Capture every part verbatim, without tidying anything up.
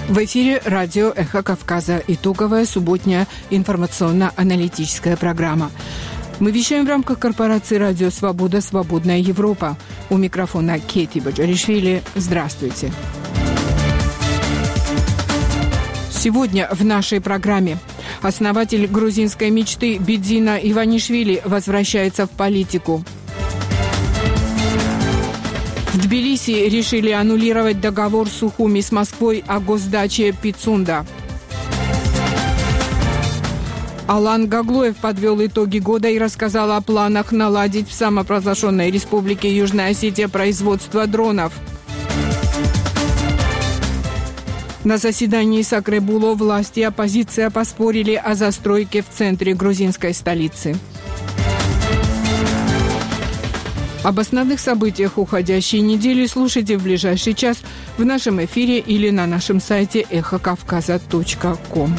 В эфире радио «Эхо Кавказа». Итоговая субботняя информационно-аналитическая программа. Мы вещаем в рамках корпорации «Радио Свобода. Свободная Европа». У микрофона Кети Баджаришвили. Здравствуйте. Сегодня в нашей программе основатель грузинской мечты Бидзина Иванишвили возвращается в политику. В Тбилиси решили аннулировать договор Сухуми с Москвой о госдаче Пицунда. Алан Гаглоев подвел итоги года и рассказал о планах наладить в самопровозглашенной республике Южная Осетия производство дронов. На заседании Сакрабуло власти и оппозиция поспорили о застройке в центре грузинской столицы. Об основных событиях уходящей недели слушайте в ближайший час в нашем эфире или на нашем сайте эхо кавказа точка ком.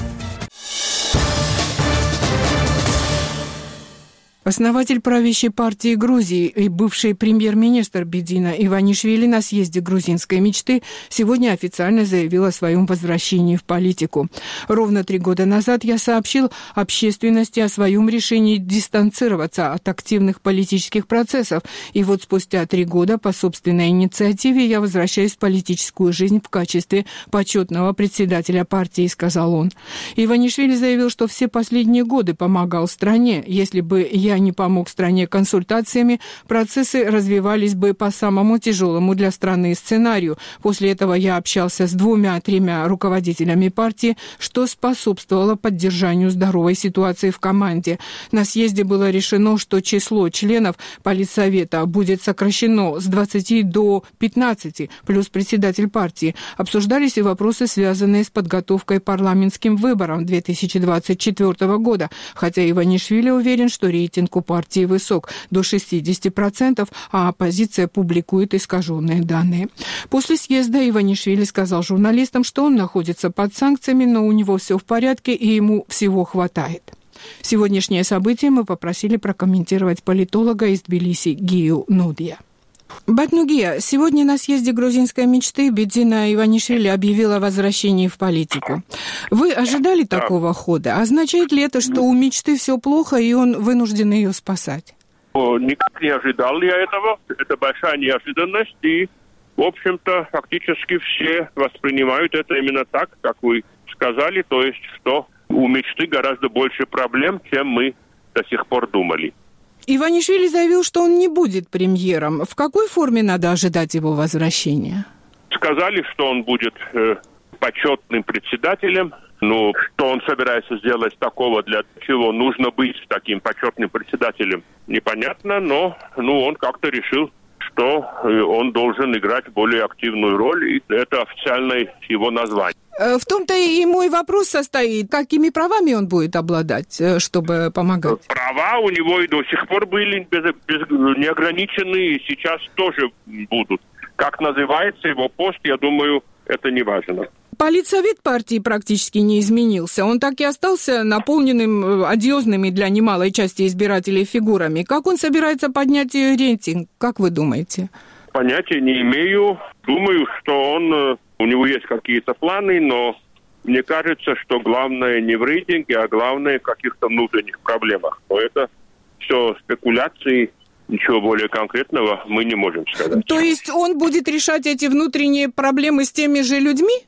Основатель правящей партии Грузии и бывший премьер-министр Бидзина Иванишвили на съезде грузинской мечты сегодня официально заявил о своем возвращении в политику. Ровно три года назад я сообщил общественности о своем решении дистанцироваться от активных политических процессов. И вот спустя три года по собственной инициативе я возвращаюсь в политическую жизнь в качестве почетного председателя партии, сказал он. Иванишвили заявил, что все последние годы помогал стране. Если бы я не помог стране консультациями, процессы развивались бы по самому тяжелому для страны сценарию. После этого я общался с двумя-тремя руководителями партии, что способствовало поддержанию здоровой ситуации в команде. На съезде было решено, что число членов Политсовета будет сокращено с двадцати до пятнадцати, плюс председатель партии. Обсуждались и вопросы, связанные с подготовкой парламентским выборам две тысячи двадцать четвёртого года, хотя Иванишвили уверен, что рейтинг у партии высок до шестидесяти процентов, а оппозиция публикует искаженные данные. После съезда Иванишвили сказал журналистам, что он находится под санкциями, но у него все в порядке и ему всего хватает. Сегодняшнее событие мы попросили прокомментировать политолога из Тбилиси Гию Нудия. Батнугия, сегодня на съезде грузинской мечты Бидзина Иванишвили объявил о возвращении в политику. Вы ожидали да. такого хода? Означает ли это, что у мечты все плохо, и он вынужден ее спасать? Никак не ожидал я этого. Это большая неожиданность. И, в общем-то, фактически все воспринимают это именно так, как вы сказали. То есть, что у мечты гораздо больше проблем, чем мы до сих пор думали. Иванишвили заявил, что он не будет премьером. В какой форме надо ожидать его возвращения? Сказали, что он будет э, почетным председателем. Ну, что он собирается сделать такого, для чего нужно быть таким почетным председателем, непонятно. Но ну, он как-то решил, что он должен играть более активную роль. И это официальное его название. В том-то и мой вопрос состоит, какими правами он будет обладать, чтобы помогать? Права у него и до сих пор были без, без, неограниченные, и сейчас тоже будут. Как называется его пост, я думаю, это не важно. Политсовет партии практически не изменился. Он так и остался наполненным одиозными для немалой части избирателей фигурами. Как он собирается поднять рейтинг, как вы думаете? Понятия не имею. Думаю, что он... У него есть какие-то планы, но мне кажется, что главное не в рейтинге, а главное в каких-то внутренних проблемах. Но это все спекуляции, ничего более конкретного мы не можем сказать. То есть он будет решать эти внутренние проблемы с теми же людьми?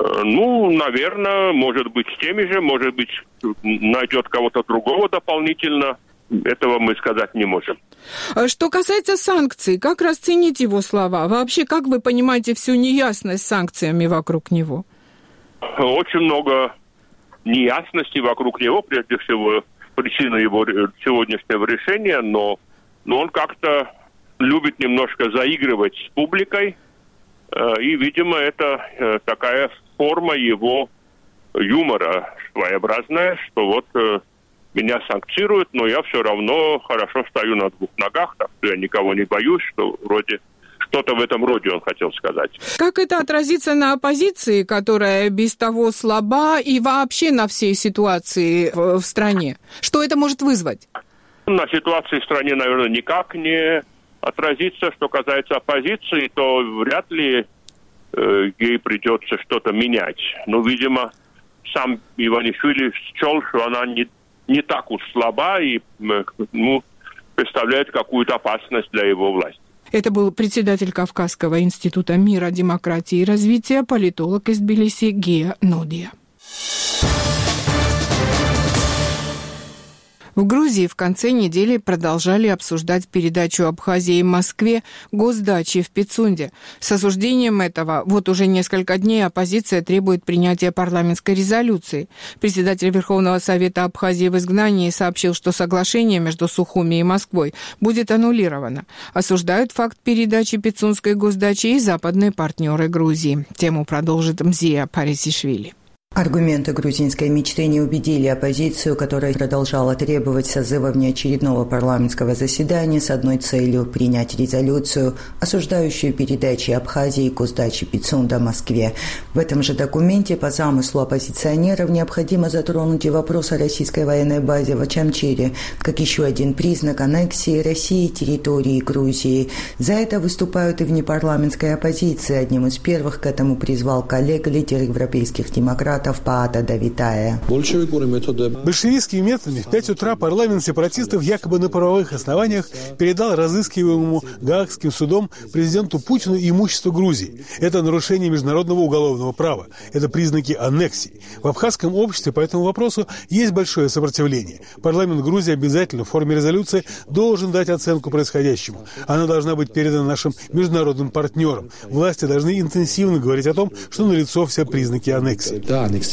Ну, наверное, может быть с теми же, может быть найдет кого-то другого дополнительно. Этого мы сказать не можем. Что касается санкций, как расценить его слова? Вообще, как вы понимаете всю неясность с санкциями вокруг него? Очень много неясности вокруг него, прежде всего, причина его сегодняшнего решения, но, но он как-то любит немножко заигрывать с публикой, и, видимо, это такая форма его юмора своеобразная, что вот... Меня санкцируют, но я все равно хорошо стою на двух ногах, так что я никого не боюсь, что вроде что-то в этом роде он хотел сказать. Как это отразится на оппозиции, которая без того слаба, и вообще на всей ситуации в, в стране? Что это может вызвать? На ситуации в стране, наверное, никак не отразится. Что касается оппозиции, то вряд ли э, ей придется что-то менять. Но, видимо, сам Иванишвили счел, что она не, не так уж слаба и ну, представляет какую-то опасность для его власти. Это был председатель Кавказского института мира, демократии и развития, политолог из Тбилиси Гия Нодия. В Грузии в конце недели продолжали обсуждать передачу Абхазии Москве госдачи в Пицунде. С осуждением этого вот уже несколько дней оппозиция требует принятия парламентской резолюции. Председатель Верховного Совета Абхазии в изгнании сообщил, что соглашение между Сухуми и Москвой будет аннулировано. Осуждают факт передачи Пицунской госдачи и западные партнеры Грузии. Тему продолжит Мзия Парисишвили. Аргументы грузинской мечты не убедили оппозицию, которая продолжала требовать созыва внеочередного парламентского заседания с одной целью – принять резолюцию, осуждающую передачи Абхазии и госдачи Пицунда Москве. В этом же документе по замыслу оппозиционеров необходимо затронуть и вопрос о российской военной базе в Очамчире, как еще один признак аннексии России территории Грузии. За это выступают и внепарламентская оппозиция. Одним из первых к этому призвал коллега, лидер европейских демократов Паата Давитая. Большевистскими методами в пять утра парламент сепаратистов якобы на правовых основаниях передал разыскиваемому Гаагским судом президенту Путину имущество Грузии. Это нарушение международного уголовного права. Это признаки аннексии. В абхазском обществе по этому вопросу есть большое сопротивление. Парламент Грузии обязательно в форме резолюции должен дать оценку происходящему. Она должна быть передана нашим международным партнерам. Власти должны интенсивно говорить о том, что налицо все признаки аннексии.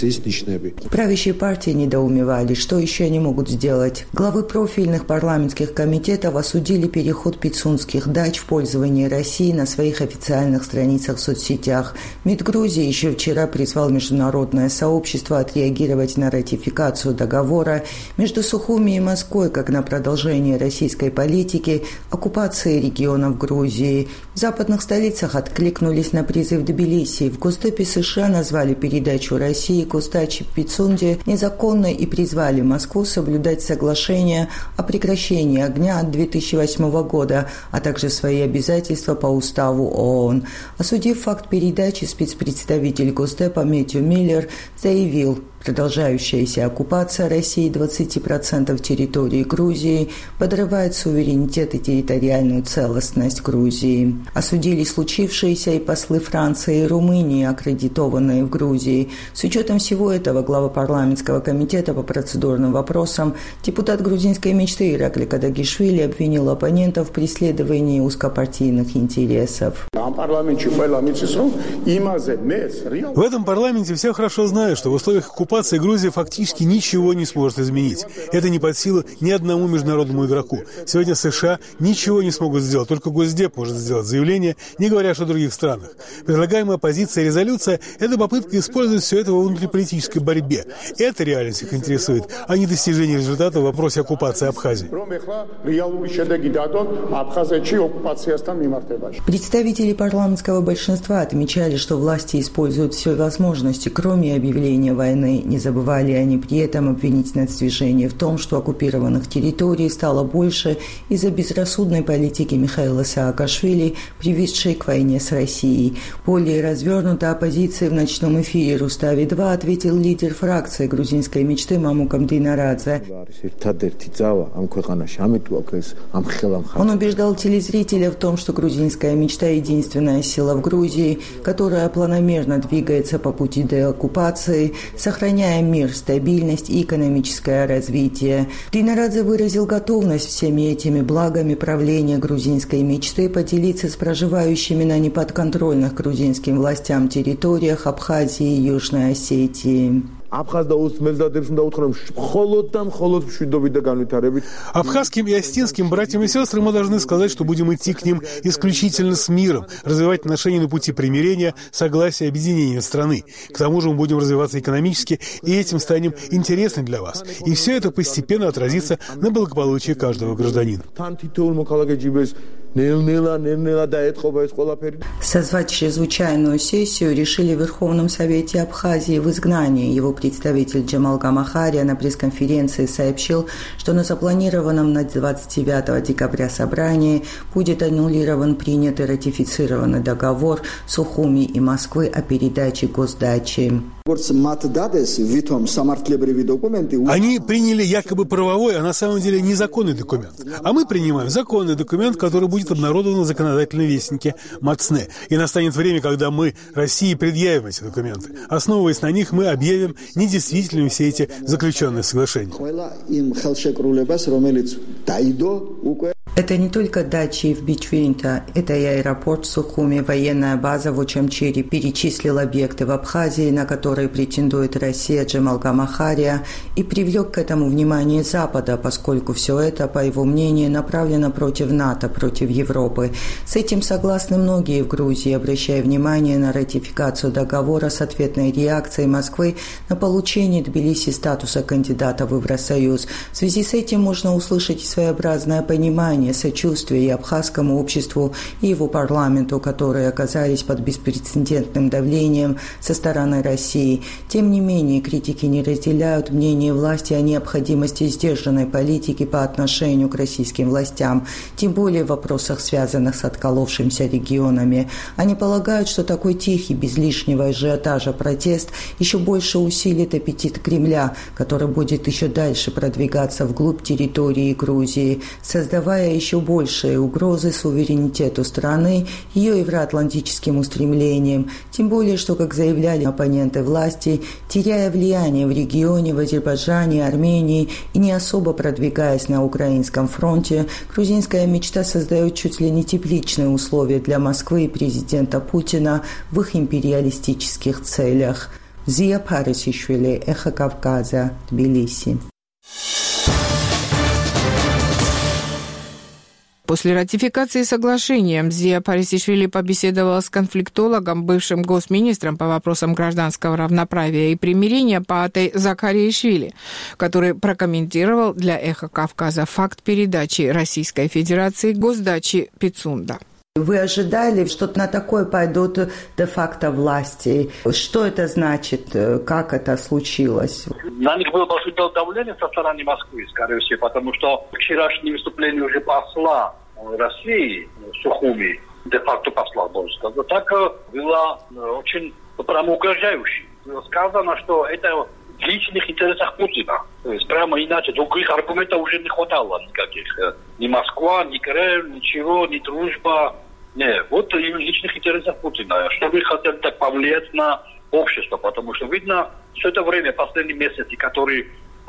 Правящие партии недоумевали, что еще они могут сделать. Главы профильных парламентских комитетов осудили переход пицунских дач в пользование России на своих официальных страницах в соцсетях. МИД Грузии еще вчера призвал международное сообщество отреагировать на ратификацию договора между Сухуми и Москвой как на продолжение российской политики оккупации регионов Грузии. В западных столицах откликнулись на призыв Тбилиси. В Госдепе США назвали передачу России и госдачи в Пицунде незаконной и призвали Москву соблюдать соглашение о прекращении огня от две тысячи восьмого года, а также свои обязательства по уставу ООН. Осудив факт передачи, спецпредставитель Госдепа Мэтью Миллер заявил, продолжающаяся оккупация России двадцати процентов территории Грузии подрывает суверенитет и территориальную целостность Грузии. Осудили случившееся и послы Франции и Румынии, аккредитованные в Грузии. С учетом всего этого глава парламентского комитета по процедурным вопросам, депутат грузинской мечты Иракли Кадагишвили обвинил оппонентов в преследовании узкопартийных интересов. В этом парламенте все хорошо знают, что в условиях оккупации Грузия фактически ничего не сможет изменить. Это не под силу ни одному международному игроку. Сегодня США ничего не смогут сделать, только Госдеп может сделать заявление, не говоря о других странах. Предлагаемая оппозиция резолюция – это попытка использовать все это во внутриполитической борьбе. Это реальность их интересует, а не достижение результата в вопросе оккупации Абхазии. Представители парламентского большинства отмечали, что власти используют все возможности, кроме объявления войны. Не забывали они при этом обвинить нацдвижение в том, что оккупированных территорий стало больше из-за безрассудной политики Михаила Саакашвили, приведшей к войне с Россией. Более развернуто оппозиции в ночном эфире «Рустави-два» ответил лидер фракции грузинской мечты Мамукам Динарадзе. Он убеждал телезрителя в том, что грузинская мечта – единственная сила в Грузии, которая планомерно двигается по пути деоккупации, сохраняя мир, стабильность и экономическое развитие. Динарадзе выразил готовность всеми этими благами правления грузинской мечты поделиться с проживающими на неподконтрольных грузинским властям территориях Абхазии и Южной Осетии. Абхазским и остинским братьям и сестрам мы должны сказать, что будем идти к ним исключительно с миром, развивать отношения на пути примирения, согласия и объединения страны. К тому же мы будем развиваться экономически, и этим станем интересны для вас. И все это постепенно отразится на благополучии каждого гражданина. Созвать чрезвычайную сессию решили в Верховном Совете Абхазии в изгнании. Его представитель Джамал Гамахария на пресс-конференции сообщил, что на запланированном на двадцать девятого декабря собрании будет аннулирован принятый ратифицированный договор Сухуми и Москвы о передаче госдачи. Они приняли якобы правовой, а на самом деле незаконный документ. А мы принимаем законный документ, который будет обнародован в законодательном вестнике МАЦНЭ. И настанет время, когда мы, России, предъявим эти документы. Основываясь на них, мы объявим недействительными все эти заключенные соглашения. Это не только дачи в Бичвинта, это и аэропорт в Сухуми, военная база в Очамчире, перечислил объекты в Абхазии, на которые претендует Россия, Джамал Гамахария, и привлек к этому внимание Запада, поскольку все это, по его мнению, направлено против НАТО, против Европы. С этим согласны многие в Грузии, обращая внимание на ратификацию договора с ответной реакцией Москвы на получение Тбилиси статуса кандидата в Евросоюз. В связи с этим можно услышать своеобразное понимание, сочувствие и абхазскому обществу, и его парламенту, которые оказались под беспрецедентным давлением со стороны России. Тем не менее, критики не разделяют мнение власти о необходимости сдержанной политики по отношению к российским властям, тем более в вопросах, связанных с отколовшимися регионами. Они полагают, что такой тихий, без лишнего ажиотажа протест еще больше усилит аппетит Кремля, который будет еще дальше продвигаться вглубь территории Грузии, создавая еще большие угрозы суверенитету страны, ее евроатлантическим устремлениям. Тем более, что, как заявляли оппоненты власти, теряя влияние в регионе, в Азербайджане, Армении и не особо продвигаясь на украинском фронте, грузинская мечта создает чуть ли не тепличные условия для Москвы и президента Путина в их империалистических целях. Зия Парисишвили, Эхо Кавказа, Тбилиси. После ратификации соглашения Зия Парисишвили побеседовала с конфликтологом, бывшим госминистром по вопросам гражданского равноправия и примирения Паатай Закариишвили, который прокомментировал для «Эхо Кавказа» факт передачи Российской Федерации госдачи Пицунда. Вы ожидали, что на такое пойдут де-факто власти? Что это значит? Как это случилось? На них было большое давление со стороны Москвы, скорее всего, потому что вчерашнее выступление уже посла России, Сухуми, де-факто посла, можно сказать, так было очень прямо угрожающе. Было сказано, что это в личных интересах Путина. То есть прямо иначе. Других аргументов уже не хватало никаких. Ни Москва, ни Кремль, ничего, ни дружба. Нет, вот в личных интересах Путина. Что вы хотели так повлиять на общество? Потому что видно, все это время, последние месяцы, которые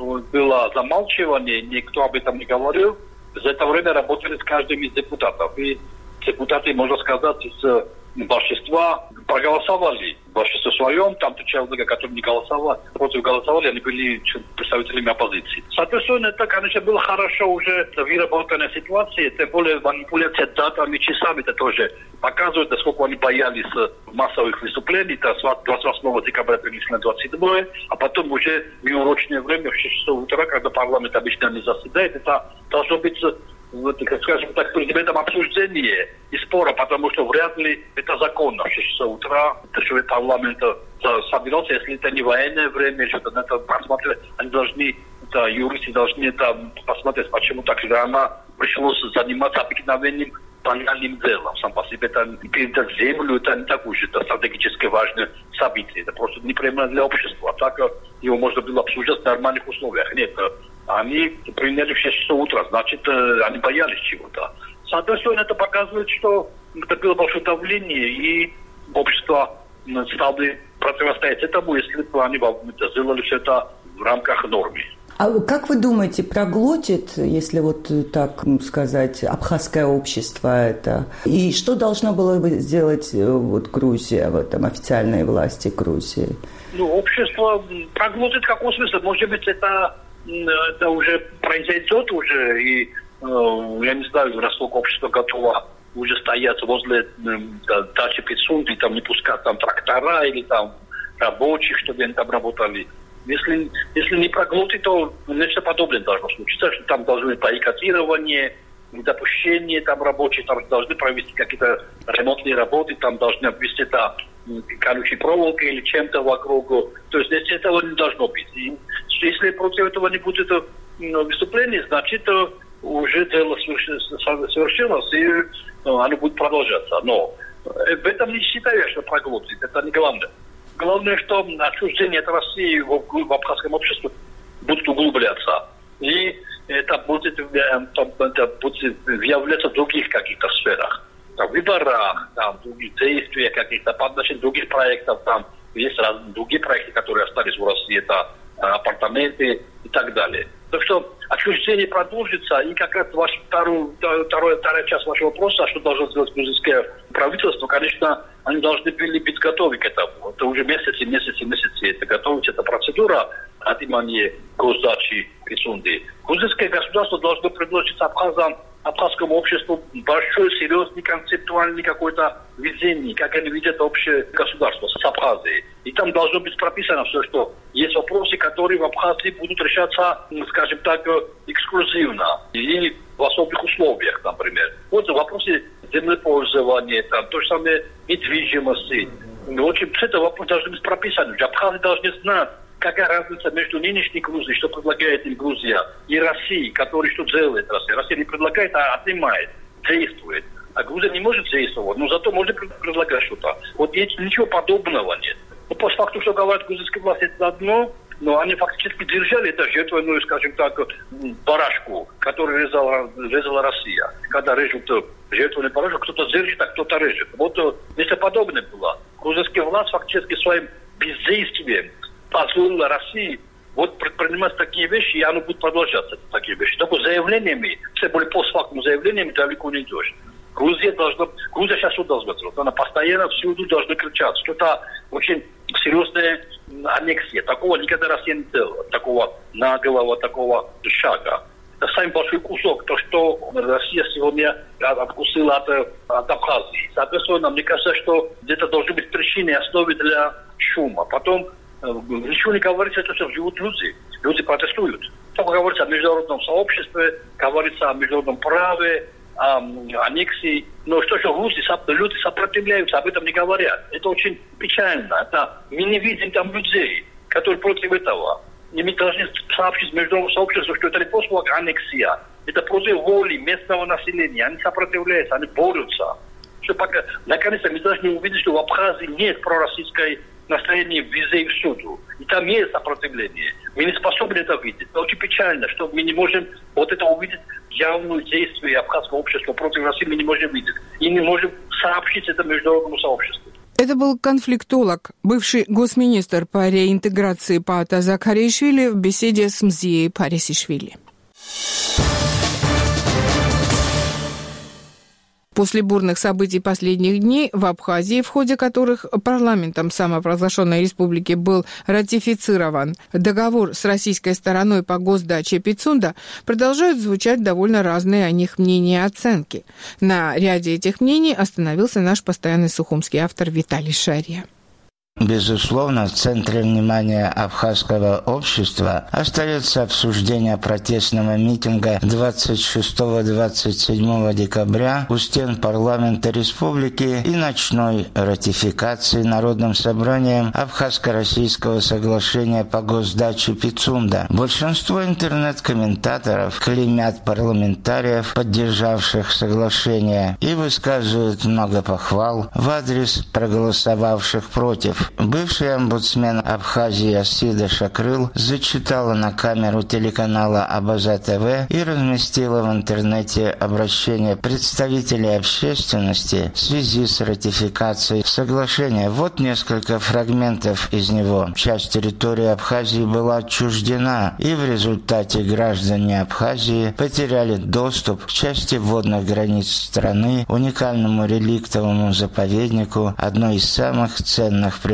было замалчивание, никто об этом не говорил, за это время работали с каждым из депутатов. И депутаты, можно сказать, из большинства проголосовали. В большинстве своем, там то человека, который не голосовал, против голосовали, они были представителями оппозиции. Соответственно, это, конечно, было хорошо уже выработанная ситуация, тем более манипуляция датами, часами, это тоже показывает, насколько они боялись массовых выступлений. Это с двадцать восьмого декабря перенесли на двадцать седьмое, а потом уже в неурочное время, в шесть часов утра, когда парламент обычно не заседает, это должно быть, вот, как скажем так, предметом обсуждения и спора, потому что вряд ли это законно в шесть часов утра, это что парламент собирался, если это не военное время, что-то на это посмотреть, они должны, это, юристы должны это посмотреть, почему так рано пришлось заниматься обыкновенным банальным делом. Сам по себе это передать землю, это не так уж это стратегически важное событие, это просто неприемлемо для общества. Так его можно было обсуждать в нормальных условиях. Нет, они приняли в шесть часов утра, значит, они боялись чего-то. Соответственно, это показывает, что это было большое давление, и общество стали противостоять этому, если бы они сделали все это в рамках нормы. А как вы думаете, проглотит, если вот так сказать, абхазское общество это? И что должна была бы сделать вот Грузия в этом, официальной власти Грузии? Ну, общество проглотит в каком смысле? Может быть, это, это уже произойдет уже, и я не знаю, насколько общество готово уже стоять возле дачи Пицунды, там не пускать там трактора или там рабочих, чтобы они там работали. Если, если не проглотит, то нечто подобное должно случиться, что там должно быть бойкотирование, недопущение там рабочих, там должны провести какие-то ремонтные работы, там должны обвести это колючей проволокой или чем-то вокруг. То есть здесь этого не должно быть. И если против этого не будет выступления, значит уже дело совершилось, и оно будет продолжаться. Но в этом не считаю, что проглотит. Это не главное. Главное, что отчуждение от России в, в абхазском обществе будет углубляться. И это будет, это будет являться в других каких-то сферах. Там, в выборах, там, в других действиях каких-то, по отношению других проектов. Там есть разные другие проекты, которые остались в России. Это апартаменты и так далее. Так что отчуждение продолжится, и как раз ваш вторую, вторую, вторая часть вашего вопроса, что должно сделать грузинское правительство, конечно, они должны были быть готовы к этому. Это уже месяцы, месяцы, месяцы. Это готовится эта процедура отнимания госдачи Пицунды. Грузинское государство должно предложить абхазам, абхазскому обществу большой, серьезный, концептуальный какой-то видение, как они видят общее государство с Абхазией. И там должно быть прописано все, что есть вопросы, которые в Абхазии будут решаться, скажем так, эксклюзивно и в особых условиях, например. Вот вопросы землепользования, там, то же самое недвижимости. Очень все это вопросы должны быть прописаны. Абхазы должны знать, какая разница между нынешней Грузией, что предлагает им Грузия, и Россией, которая что делает Россия. Россия не предлагает, а отнимает, действует. А Грузия не может действовать, но зато может предлагать что-то. Вот ничего подобного нет. Ну, по факту, что говорят грузинские власти, это одно, но они фактически держали это жертвенную, скажем так, барашку, которую резала, резала Россия. Когда режут жертвенный барашек, кто-то держит, а кто-то режет. Вот нечто подобное было. Грузинские власти фактически своим бездействием позволила России вот предпринимать такие вещи, и оно будет продолжаться, такие вещи. Только заявлениями, все более постфактум заявлениями далеко не идешь. Грузия должна, Грузия сейчас что должна делать? Она постоянно всюду должна кричать. Что-то очень серьезная аннексия. Такого никогда Россия не делала. Такого наглого, такого шага. Это самый большой кусок, то, что Россия сегодня откусила от, от Абхазии. Соответственно, мне кажется, что где-то должны быть причины и основы для шума. Потом ничего не говорится, что живут люди. Люди протестуют. Только говорится о международном сообществе, говорится о международном праве, о аннексии. Но что же люди, люди сопротивляются, об этом не говорят. Это очень печально. Это, мы не видим там людей, которые против этого. И мы должны сообщить международному сообществу, что это не просто аннексия. Это против воли местного населения. Они сопротивляются, они борются. Что пока, наконец-то мы должны увидеть, что в Абхазии нет пророссийской настроение везде и всюду. И там есть сопротивление. Мы не способны это видеть. Это очень печально, что мы не можем вот это увидеть, явное действие абхазского общества против России мы не можем видеть. И не можем сообщить это международному сообществу. Это был конфликтолог, бывший госминистр по реинтеграции Паата Закаришвили в беседе с Мзией Парисишвили. После бурных событий последних дней в Абхазии, в ходе которых парламентом самопровозглашенной республики был ратифицирован договор с российской стороной по госдаче Пицунда, продолжают звучать довольно разные о них мнения и оценки. На ряде этих мнений остановился наш постоянный сухумский автор Виталий Шария. Безусловно, в центре внимания абхазского общества остается обсуждение протестного митинга двадцать шестого — двадцать седьмого декабря у стен парламента республики и ночной ратификации Народным собранием Абхазско-Российского соглашения по госдаче Пицунда. Большинство интернет-комментаторов клеймят парламентариев, поддержавших соглашение, и высказывают много похвал в адрес проголосовавших против. Бывший омбудсмен Абхазии Асида Шакрыл зачитала на камеру телеканала Абаза ТВ и разместила в интернете обращение представителей общественности в связи с ратификацией соглашения. Вот несколько фрагментов из него. Часть территории Абхазии была отчуждена, и в результате граждане Абхазии потеряли доступ к части водных границ страны, уникальному реликтовому заповеднику, одной из самых ценных природных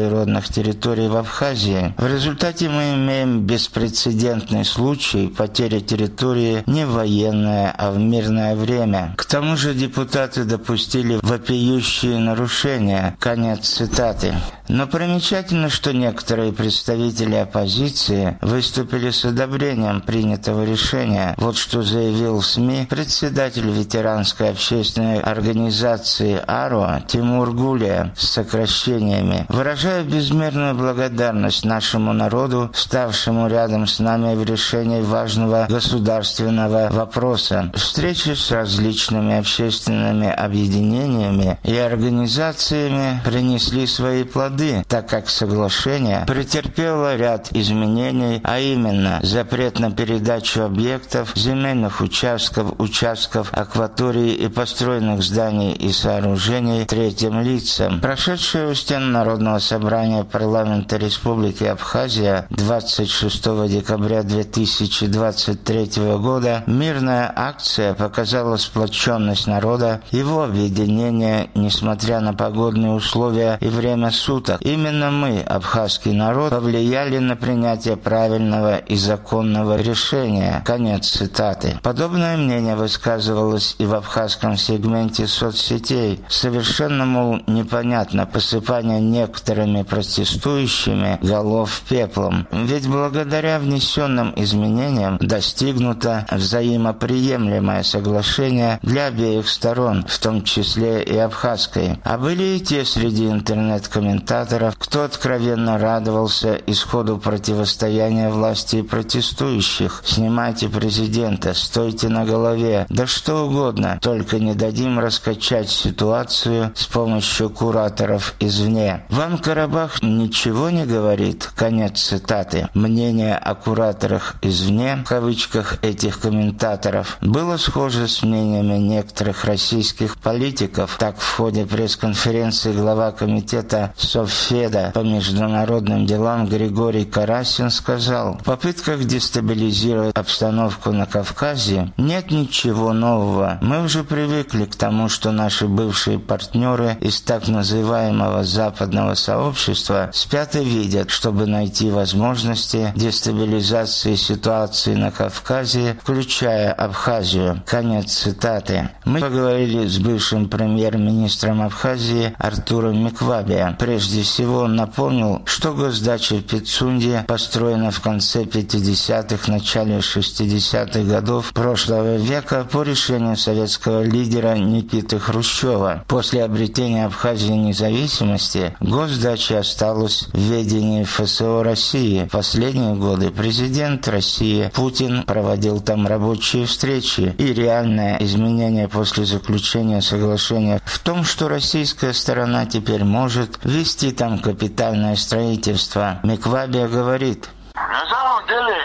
природных территорий в Абхазии. В результате мы имеем беспрецедентный случай потери территории не в военное, а в мирное время. К тому же депутаты допустили вопиющие нарушения. Конец цитаты. Но примечательно, что некоторые представители оппозиции выступили с одобрением принятого решения. Вот что заявил в СМИ председатель ветеранской общественной организации АРО Тимур Гулия с сокращениями. Выражаю безмерную благодарность нашему народу, ставшему рядом с нами в решении важного государственного вопроса. Встречи с различными общественными объединениями и организациями принесли свои плоды, так как соглашение претерпело ряд изменений, а именно запрет на передачу объектов, земельных участков, участков акватории и построенных зданий и сооружений третьим лицам. Прошедшее у стен Народного собрания парламента Республики Абхазия двадцать шестого декабря две тысячи двадцать третьего года мирная акция показала сплоченность народа, его объединение, несмотря на погодные условия и время суток. Именно мы, абхазский народ, повлияли на принятие правильного и законного решения. Конец цитаты. Подобное мнение высказывалось и в абхазском сегменте соцсетей. Совершенно, мол, непонятно посыпание некоторыми протестующими голов пеплом. Ведь благодаря внесенным изменениям достигнуто взаимоприемлемое соглашение для обеих сторон, в том числе и абхазской. А были и те среди интернет-комментаторов, кто откровенно радовался исходу противостояния власти и протестующих. Снимайте президента, стойте на голове, да что угодно, только не дадим раскачать ситуацию с помощью кураторов извне. Вам Карабах ничего не говорит? Конец цитаты. Мнение о кураторах извне, в кавычках этих комментаторов, было схоже с мнениями некоторых российских политиков. Так, в ходе пресс-конференции глава комитета Совфеда по международным делам Григорий Карасин сказал: в попытках дестабилизировать обстановку на Кавказе нет ничего нового. Мы уже привыкли к тому, что наши бывшие партнеры из так называемого западного сообщества спят и видят, чтобы найти возможности дестабилизации ситуации на Кавказе, включая Абхазию. Конец цитаты. Мы поговорили с бывшим премьер-министром Абхазии Артуром Миквабе. Прежде всего он напомнил, что госдача в Пицунде построена в конце пятидесятых, начале шестидесятых годов прошлого века по решению советского лидера Никиты Хрущева. После обретения Абхазии независимости госдача осталась в ведении ФСО России. В последние годы президент России Путин проводил там рабочие встречи, и реальное изменение после заключения соглашения в том, что российская сторона теперь может вести там капитальное строительство. Миквабе говорит: на самом деле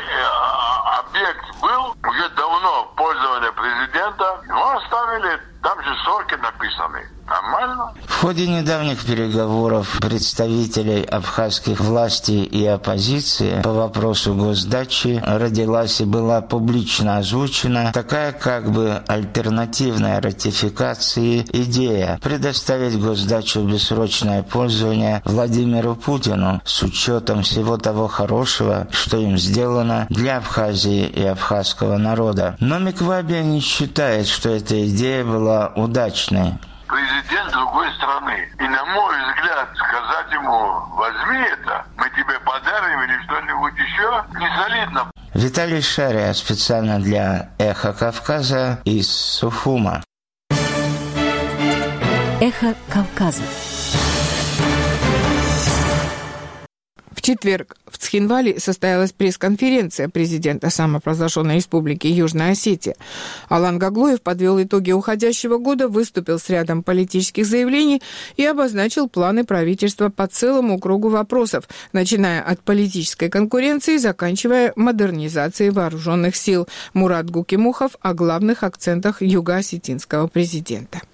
объект был уже давно в пользовании президента, но оставили, там же сроки написаны. Нормально. В ходе недавних переговоров представителей абхазских властей и оппозиции по вопросу госдачи родилась и была публично озвучена такая как бы альтернативная ратификации идея предоставить госдачу в бессрочное пользование Владимиру Путину с учетом всего того хорошего, что им сделано для Абхазии и абхазского народа. Но Миквабе не считает, что эта идея была удачной. Президент другой страны. И, на мой взгляд, сказать ему: возьми это, мы тебе подарим или что-нибудь еще, не солидно. Виталий Шария специально для «Эхо Кавказа» из Сухума. «Эхо Кавказа». В четверг в Цхинвале состоялась пресс-конференция президента самопровозглашенной республики Южная Осетия. Алан Гаглоев подвел итоги уходящего года, выступил с рядом политических заявлений и обозначил планы правительства по целому кругу вопросов, начиная от политической конкуренции, заканчивая модернизацией вооруженных сил. Мурат Гукимухов о главных акцентах юго-осетинского президента.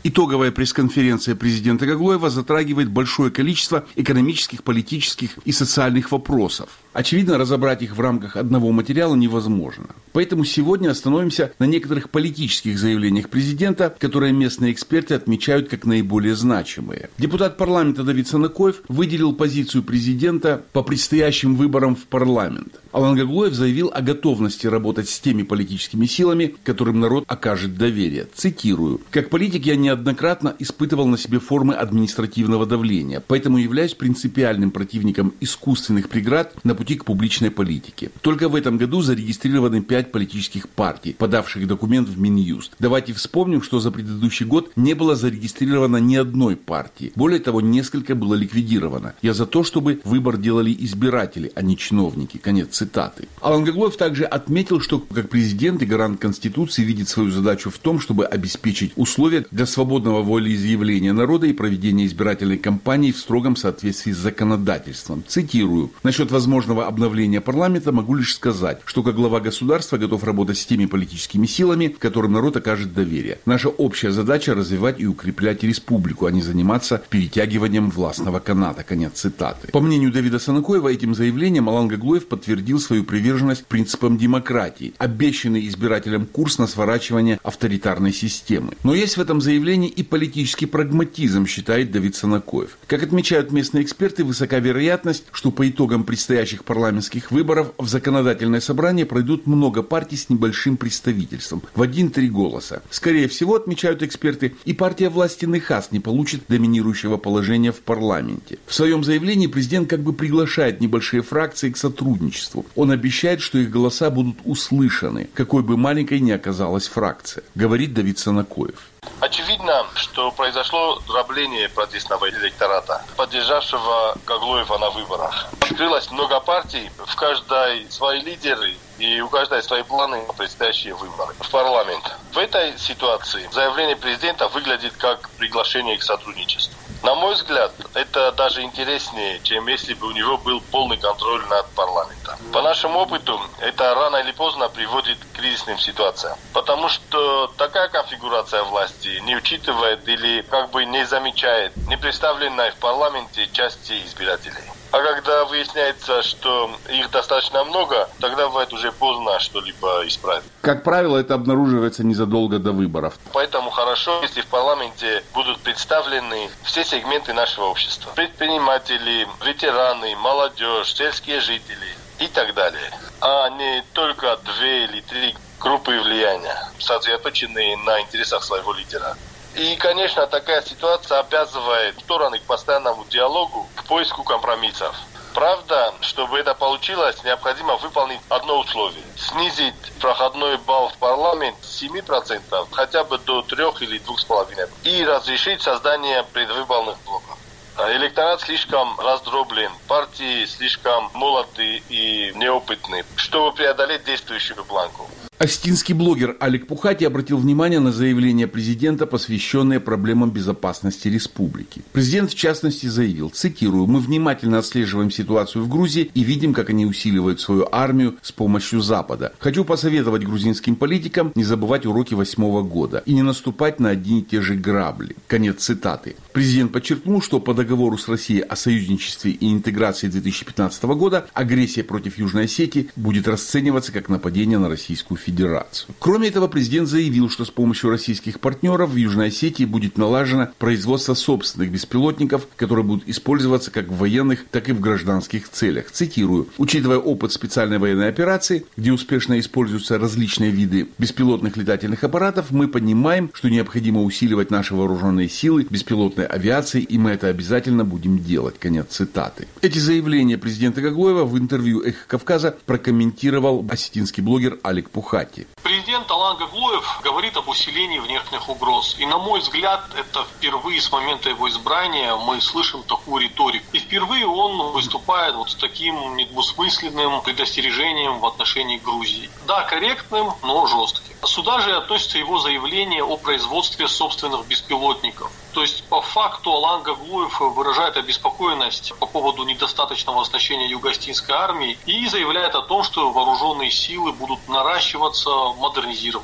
Итоговая пресс-конференция президента Гаглоева затрагивает большое количество экономических, политических и социальных вопросов. Очевидно, разобрать их в рамках одного материала невозможно. Поэтому сегодня остановимся на некоторых политических заявлениях президента, которые местные эксперты отмечают как наиболее значимые. Депутат парламента Давид Санакоев выделил позицию президента по предстоящим выборам в парламент. Алан Гаглоев заявил о готовности работать с теми политическими силами, которым народ окажет доверие. Цитирую. «Как политик я неоднократно испытывал на себе формы административного давления, поэтому являюсь принципиальным противником искусственных преград на пути к публичной политике. Только в этом году зарегистрированы пять политических партий, подавших документ в Минюст. Давайте вспомним, что за предыдущий год не было зарегистрировано ни одной партии. Более того, несколько было ликвидировано. Я за то, чтобы выбор делали избиратели, а не чиновники». Конец цитаты. Алан Гаглоев также отметил, что как президент и гарант Конституции видит свою задачу в том, чтобы обеспечить условия для свободного волеизъявления народа и проведения избирательной кампании в строгом соответствии с законодательством. Цитирую. «Насчет возможного обновления парламента могу лишь сказать, что как глава государства готов работать с теми политическими силами, которым народ окажет доверие. Наша общая задача – развивать и укреплять республику, а не заниматься перетягиванием властного каната». Конец цитаты. По мнению Давида Санакоева, этим заявлением Алан Гаглоев подтвердил свою приверженность принципам демократии, обещанный избирателям курс на сворачивание авторитарной системы. Но есть в этом заявлении и политический прагматизм, считает Давид Санакоев. Как отмечают местные эксперты, высока вероятность, что по итогам предстоящих парламентских выборов в законодательное собрание пройдут много партий с небольшим представительством, в один-три голоса. Скорее всего, отмечают эксперты, и партия власти Нехас не получит доминирующего положения в парламенте. В своем заявлении президент как бы приглашает небольшие фракции к сотрудничеству. Он обещает, что их голоса будут услышаны, какой бы маленькой ни оказалась фракция, говорит Давид Санакоев. Очевидно, что произошло дробление протестного электората, поддержавшего Гаглоева на выборах. Открылось много партий, в каждой свои лидеры, и у каждой свои планы на предстоящие выборы в парламент. В этой ситуации заявление президента выглядит как приглашение к сотрудничеству. На мой взгляд, это даже интереснее, чем если бы у него был полный контроль над парламентом. По нашему опыту, это рано или поздно приводит к кризисным ситуациям. Потому что такая конфигурация власти не учитывает или как бы не замечает не представленной в парламенте части избирателей. А когда выясняется, что их достаточно много, тогда бывает уже поздно что-либо исправить. Как правило, это обнаруживается незадолго до выборов. Поэтому хорошо, если в парламенте будут представлены все сегменты нашего общества. Предприниматели, ветераны, молодежь, сельские жители и так далее. А не только две или три группы влияния, сосредоточенные на интересах своего лидера. И, конечно, такая ситуация обязывает стороны к постоянному диалогу, к поиску компромиссов. Правда, чтобы это получилось, необходимо выполнить одно условие. Снизить проходной балл в парламент с семи процентов хотя бы до трёх или двух с половиной процентов. И разрешить создание предвыборных блоков. Электорат слишком раздроблен, партии слишком молоды и неопытны, чтобы преодолеть действующую планку. Остинский блогер Алик Пухати обратил внимание на заявление президента, посвященное проблемам безопасности республики. Президент, в частности, заявил, цитирую, «Мы внимательно отслеживаем ситуацию в Грузии и видим, как они усиливают свою армию с помощью Запада. Хочу посоветовать грузинским политикам не забывать уроки восьмого года и не наступать на одни и те же грабли». Конец цитаты. Президент подчеркнул, что по договору с Россией о союзничестве и интеграции две тысячи пятнадцатого года агрессия против Южной Осетии будет расцениваться как нападение на Российскую Федерацию. Кроме этого, президент заявил, что с помощью российских партнеров в Южной Осетии будет налажено производство собственных беспилотников, которые будут использоваться как в военных, так и в гражданских целях. Цитирую. «Учитывая опыт специальной военной операции, где успешно используются различные виды беспилотных летательных аппаратов, мы понимаем, что необходимо усиливать наши вооруженные силы беспилотной авиации, и мы это обязательно будем делать». Конец цитаты. Эти заявления президента Гаглоева в интервью «Эхо Кавказа» прокомментировал осетинский блогер Алик Пухати. Президент Алан Гаглоев говорит об усилении внешних угроз. И, на мой взгляд, это впервые с момента его избрания мы слышим такую риторику. И впервые он выступает вот с таким недвусмысленным предостережением в отношении Грузии. Да, корректным, но жестким. Сюда же относится его заявление о производстве собственных беспилотников. То есть, по факту, Алан Гаглоев выражает обеспокоенность по поводу недостаточного оснащения юго-остинской армии и заявляет о том, что вооруженные силы будут наращиваться, модернизироваться.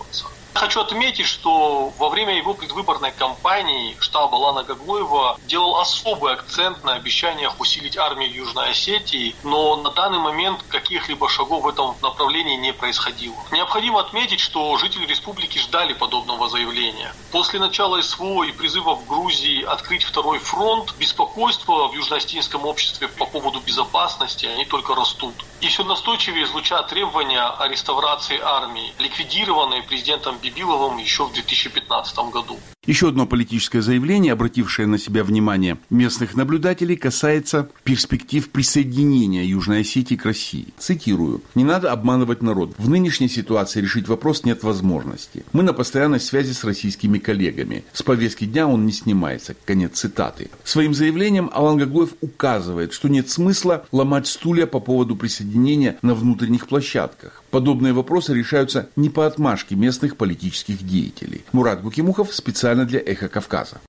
Хочу отметить, что во время его предвыборной кампании штаб Алана Гаглоева делал особый акцент на обещаниях усилить армию Южной Осетии, но на данный момент каких-либо шагов в этом направлении не происходило. Необходимо отметить, что жители республики ждали подобного заявления. После начала СВО и призыва в Грузии открыть второй фронт, беспокойство в южноосетинском обществе по поводу безопасности, они только растут. И все настойчивее звучат требования о реставрации армии, ликвидированной президентом Бибиловым еще в две тысячи пятнадцатом году. Еще одно политическое заявление, обратившее на себя внимание местных наблюдателей, касается перспектив присоединения Южной Осетии к России. Цитирую. «Не надо обманывать народ. В нынешней ситуации решить вопрос нет возможности. Мы на постоянной связи с российскими коллегами. С повестки дня он не снимается». Конец цитаты. Своим заявлением Алан Гаглоев указывает, что нет смысла ломать стулья по поводу присоединения на внутренних площадках. Подобные вопросы решаются не по отмашке местных политических деятелей. Мурат Гукимухов специально для «Эхо Кавказа».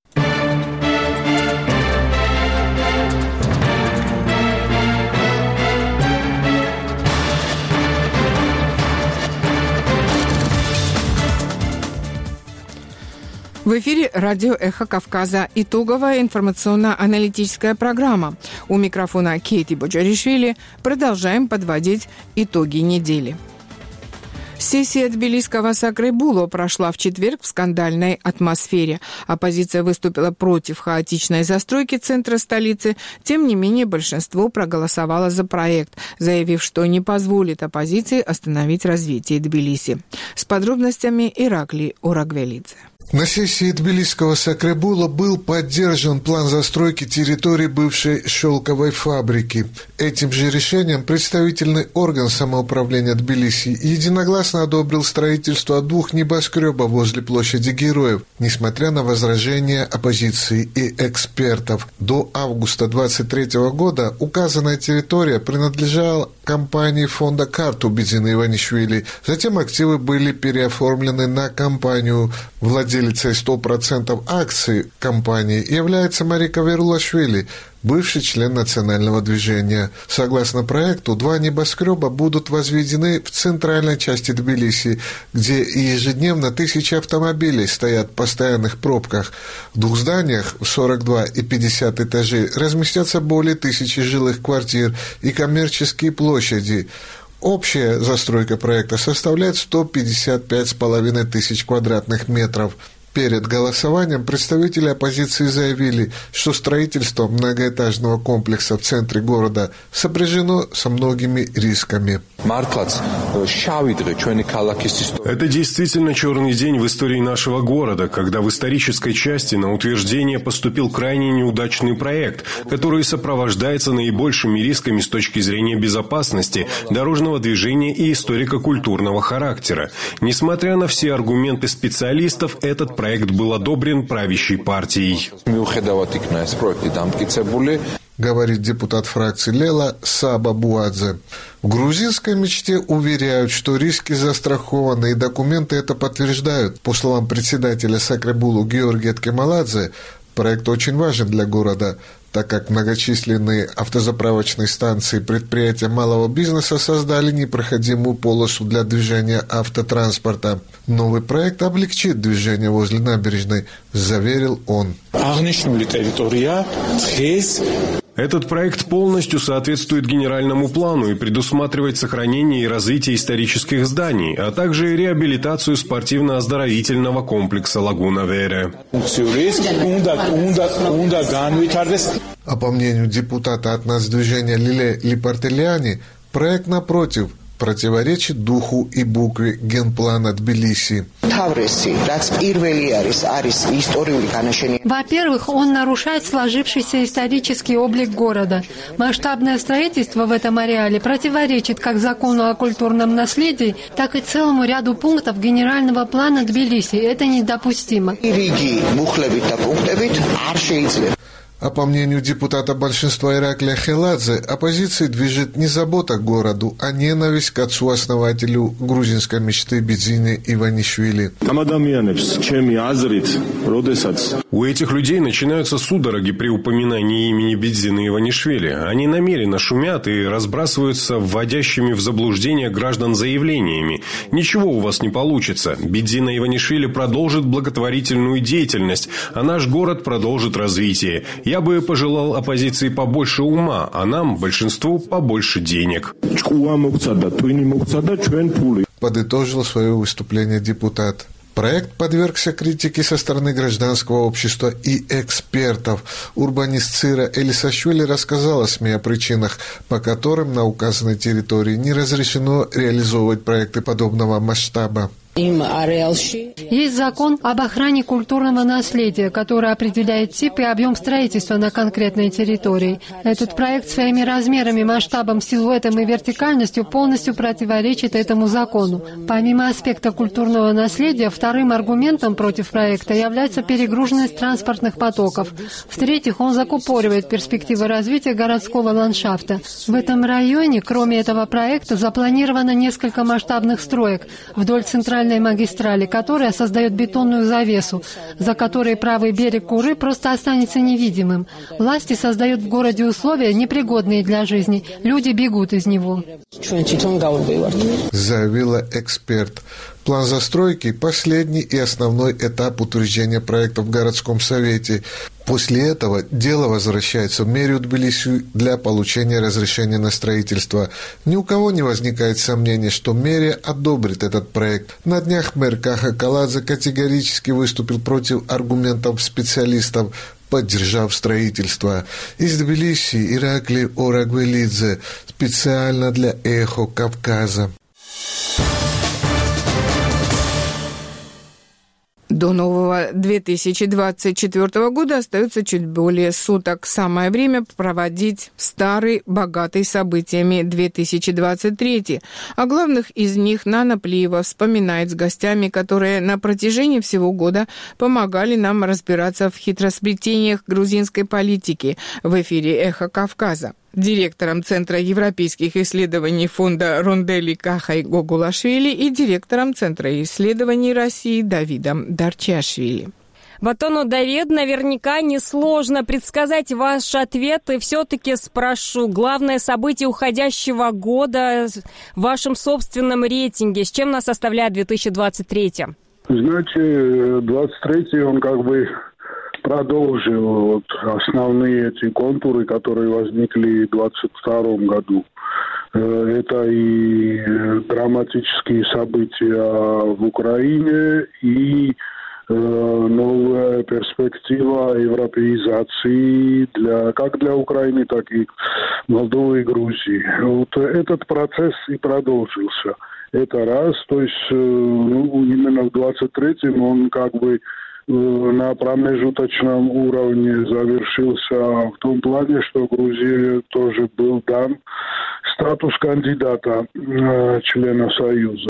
В эфире радио «Эхо Кавказа». Итоговая информационно-аналитическая программа. У микрофона Кейти Боджаришвили. Продолжаем подводить итоги недели. Сессия Тбилисского Сакребуло прошла в четверг в скандальной атмосфере. Оппозиция выступила против хаотичной застройки центра столицы. Тем не менее, большинство проголосовало за проект, заявив, что не позволит оппозиции остановить развитие Тбилиси. С подробностями Ираклий Орагвелидзе. На сессии Тбилисского Сакребула был поддержан план застройки территории бывшей шелковой фабрики. Этим же решением представительный орган самоуправления Тбилиси единогласно одобрил строительство двух небоскребов возле площади Героев, несмотря на возражения оппозиции и экспертов. До августа двадцать третьего года указанная территория принадлежала компании фонда «Карту» Бедзина Иванишвили. Затем активы были переоформлены на компанию. Владелицей сто процентов акций компании является Марика Верулашвили, бывший член национального движения. Согласно проекту, два небоскреба будут возведены в центральной части Тбилиси, где ежедневно тысячи автомобилей стоят в постоянных пробках. В двух зданиях в сорок два и пятьдесят этажей разместятся более тысячи жилых квартир и коммерческие площади. Общая застройка проекта составляет сто пятьдесят пять с половиной тысяч квадратных метров. Перед голосованием представители оппозиции заявили, что строительство многоэтажного комплекса в центре города сопряжено со многими рисками. Это действительно черный день в истории нашего города, когда в исторической части на утверждение поступил крайне неудачный проект, который сопровождается наибольшими рисками с точки зрения безопасности, дорожного движения и историко-культурного характера. Несмотря на все аргументы специалистов, этот проект был одобрен правящей партией. Говорит депутат фракции Лела Саба Буадзе. В грузинской мечте уверяют, что риски застрахованы, и документы это подтверждают. По словам председателя Сакребулу Георгия Ткемаладзе, проект очень важен для города, так как многочисленные автозаправочные станции предприятия малого бизнеса создали непроходимую полосу для движения автотранспорта. Новый проект облегчит движение возле набережной, заверил он. Этот проект полностью соответствует генеральному плану и предусматривает сохранение и развитие исторических зданий, а также реабилитацию спортивно-оздоровительного комплекса «Лагуна Вере». А по мнению депутата от нацдвижения Лиле Липартеляни, проект, напротив, противоречит духу и букве генплана Тбилиси. Во-первых, он нарушает сложившийся исторический облик города. Масштабное строительство в этом ареале противоречит как закону о культурном наследии, так и целому ряду пунктов генерального плана Тбилиси. Это недопустимо. А по мнению депутата большинства Ираклия Хеладзе, оппозиции движет не забота к городу, а ненависть к отцу-основателю грузинской мечты Бидзине Иванишвили. У этих людей начинаются судороги при упоминании имени Бидзина Иванишвили. Они намеренно шумят и разбрасываются вводящими в заблуждение граждан заявлениями. Ничего у вас не получится. Бидзина Иванишвили продолжит благотворительную деятельность, а наш город продолжит развитие. Я бы пожелал оппозиции побольше ума, а нам, большинству, побольше денег. Подытожил свое выступление депутат. Проект подвергся критике со стороны гражданского общества и экспертов. Урбанист Цира Элисашвили рассказала СМИ о причинах, по которым на указанной территории не разрешено реализовывать проекты подобного масштаба. Есть закон об охране культурного наследия, который определяет тип и объем строительства на конкретной территории. Этот проект своими размерами, масштабом, силуэтом и вертикальностью полностью противоречит этому закону. Помимо аспекта культурного наследия, вторым аргументом против проекта является перегруженность транспортных потоков. В-третьих, он закупоривает перспективы развития городского ландшафта. В этом районе, кроме этого проекта, запланировано несколько масштабных строек вдоль центральной магистрали, которая создает бетонную завесу, за которой правый берег Куры просто останется невидимым. Власти создают в городе условия, непригодные для жизни. Люди бегут из него. Заявила эксперт. План застройки – последний и основной этап утверждения проекта в городском совете. После этого дело возвращается в мэрию Тбилиси для получения разрешения на строительство. Ни у кого не возникает сомнений, что мэрия одобрит этот проект. На днях мэр Каха Каладзе категорически выступил против аргументов специалистов, поддержав строительство. Из Тбилиси Ираклий Орагвелидзе специально для «Эхо Кавказа». До нового две тысячи двадцать четвёртого года остается чуть более суток. Самое время проводить старый, богатый событиями две тысячи двадцать третий. О главных из них Нана Плиева вспоминает с гостями, которые на протяжении всего года помогали нам разбираться в хитросплетениях грузинской политики в эфире «Эхо Кавказа». Директором Центра европейских исследований фонда Рондели Кахай Гогулашвили и директором Центра исследований России Давидом Дарчашвили. Батону Давид, наверняка несложно предсказать ваш ответ, и все-таки спрошу, главное событие уходящего года в вашем собственном рейтинге, с чем нас оставляет две тысячи двадцать третий? Знаете, двадцать третий он как бы продолжил вот основные эти контуры, которые возникли в двадцать втором году. Это и драматические события в Украине, и новая перспектива европеизации для, как для Украины, так и Молдовы и Грузии. Вот этот процесс и продолжился. Это раз, то есть ну, именно в двадцать третьем он как бы на промежуточном уровне завершился в том плане, что Грузии тоже был дан статус кандидата члена Союза.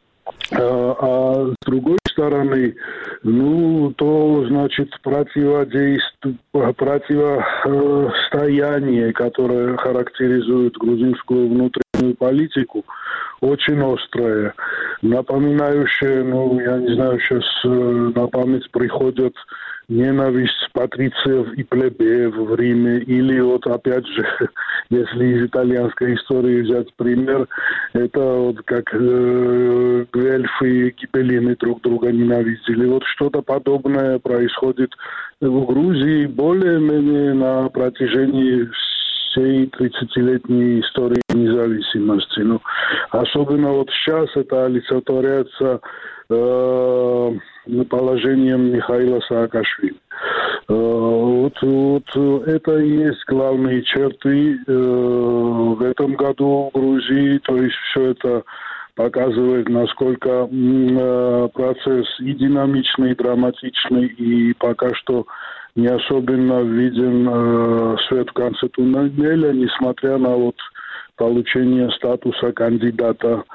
А с другой стороны, ну, то, значит, противодействие, противостояние, которое характеризует грузинскую внутреннюю политику, очень острое, напоминающее, ну, я не знаю, сейчас на память приходят ненависть патрициев и плебеев в Риме, или вот опять же, если из итальянской истории взять пример, это вот как э, гвельфы и гибеллины друг друга ненавидели. Вот что-то подобное происходит в Грузии более-менее на протяжении всей тридцатилетней истории независимости. Ну, особенно вот сейчас это олицетворяется э, положением Михаила Саакашвили. Э, вот, вот это и есть главные черты э, в этом году в Грузии. То есть все это показывает, насколько э, процесс и динамичный, и драматичный, и пока что не особенно виден э, свет в конце туннеля, несмотря на вот получение статуса кандидата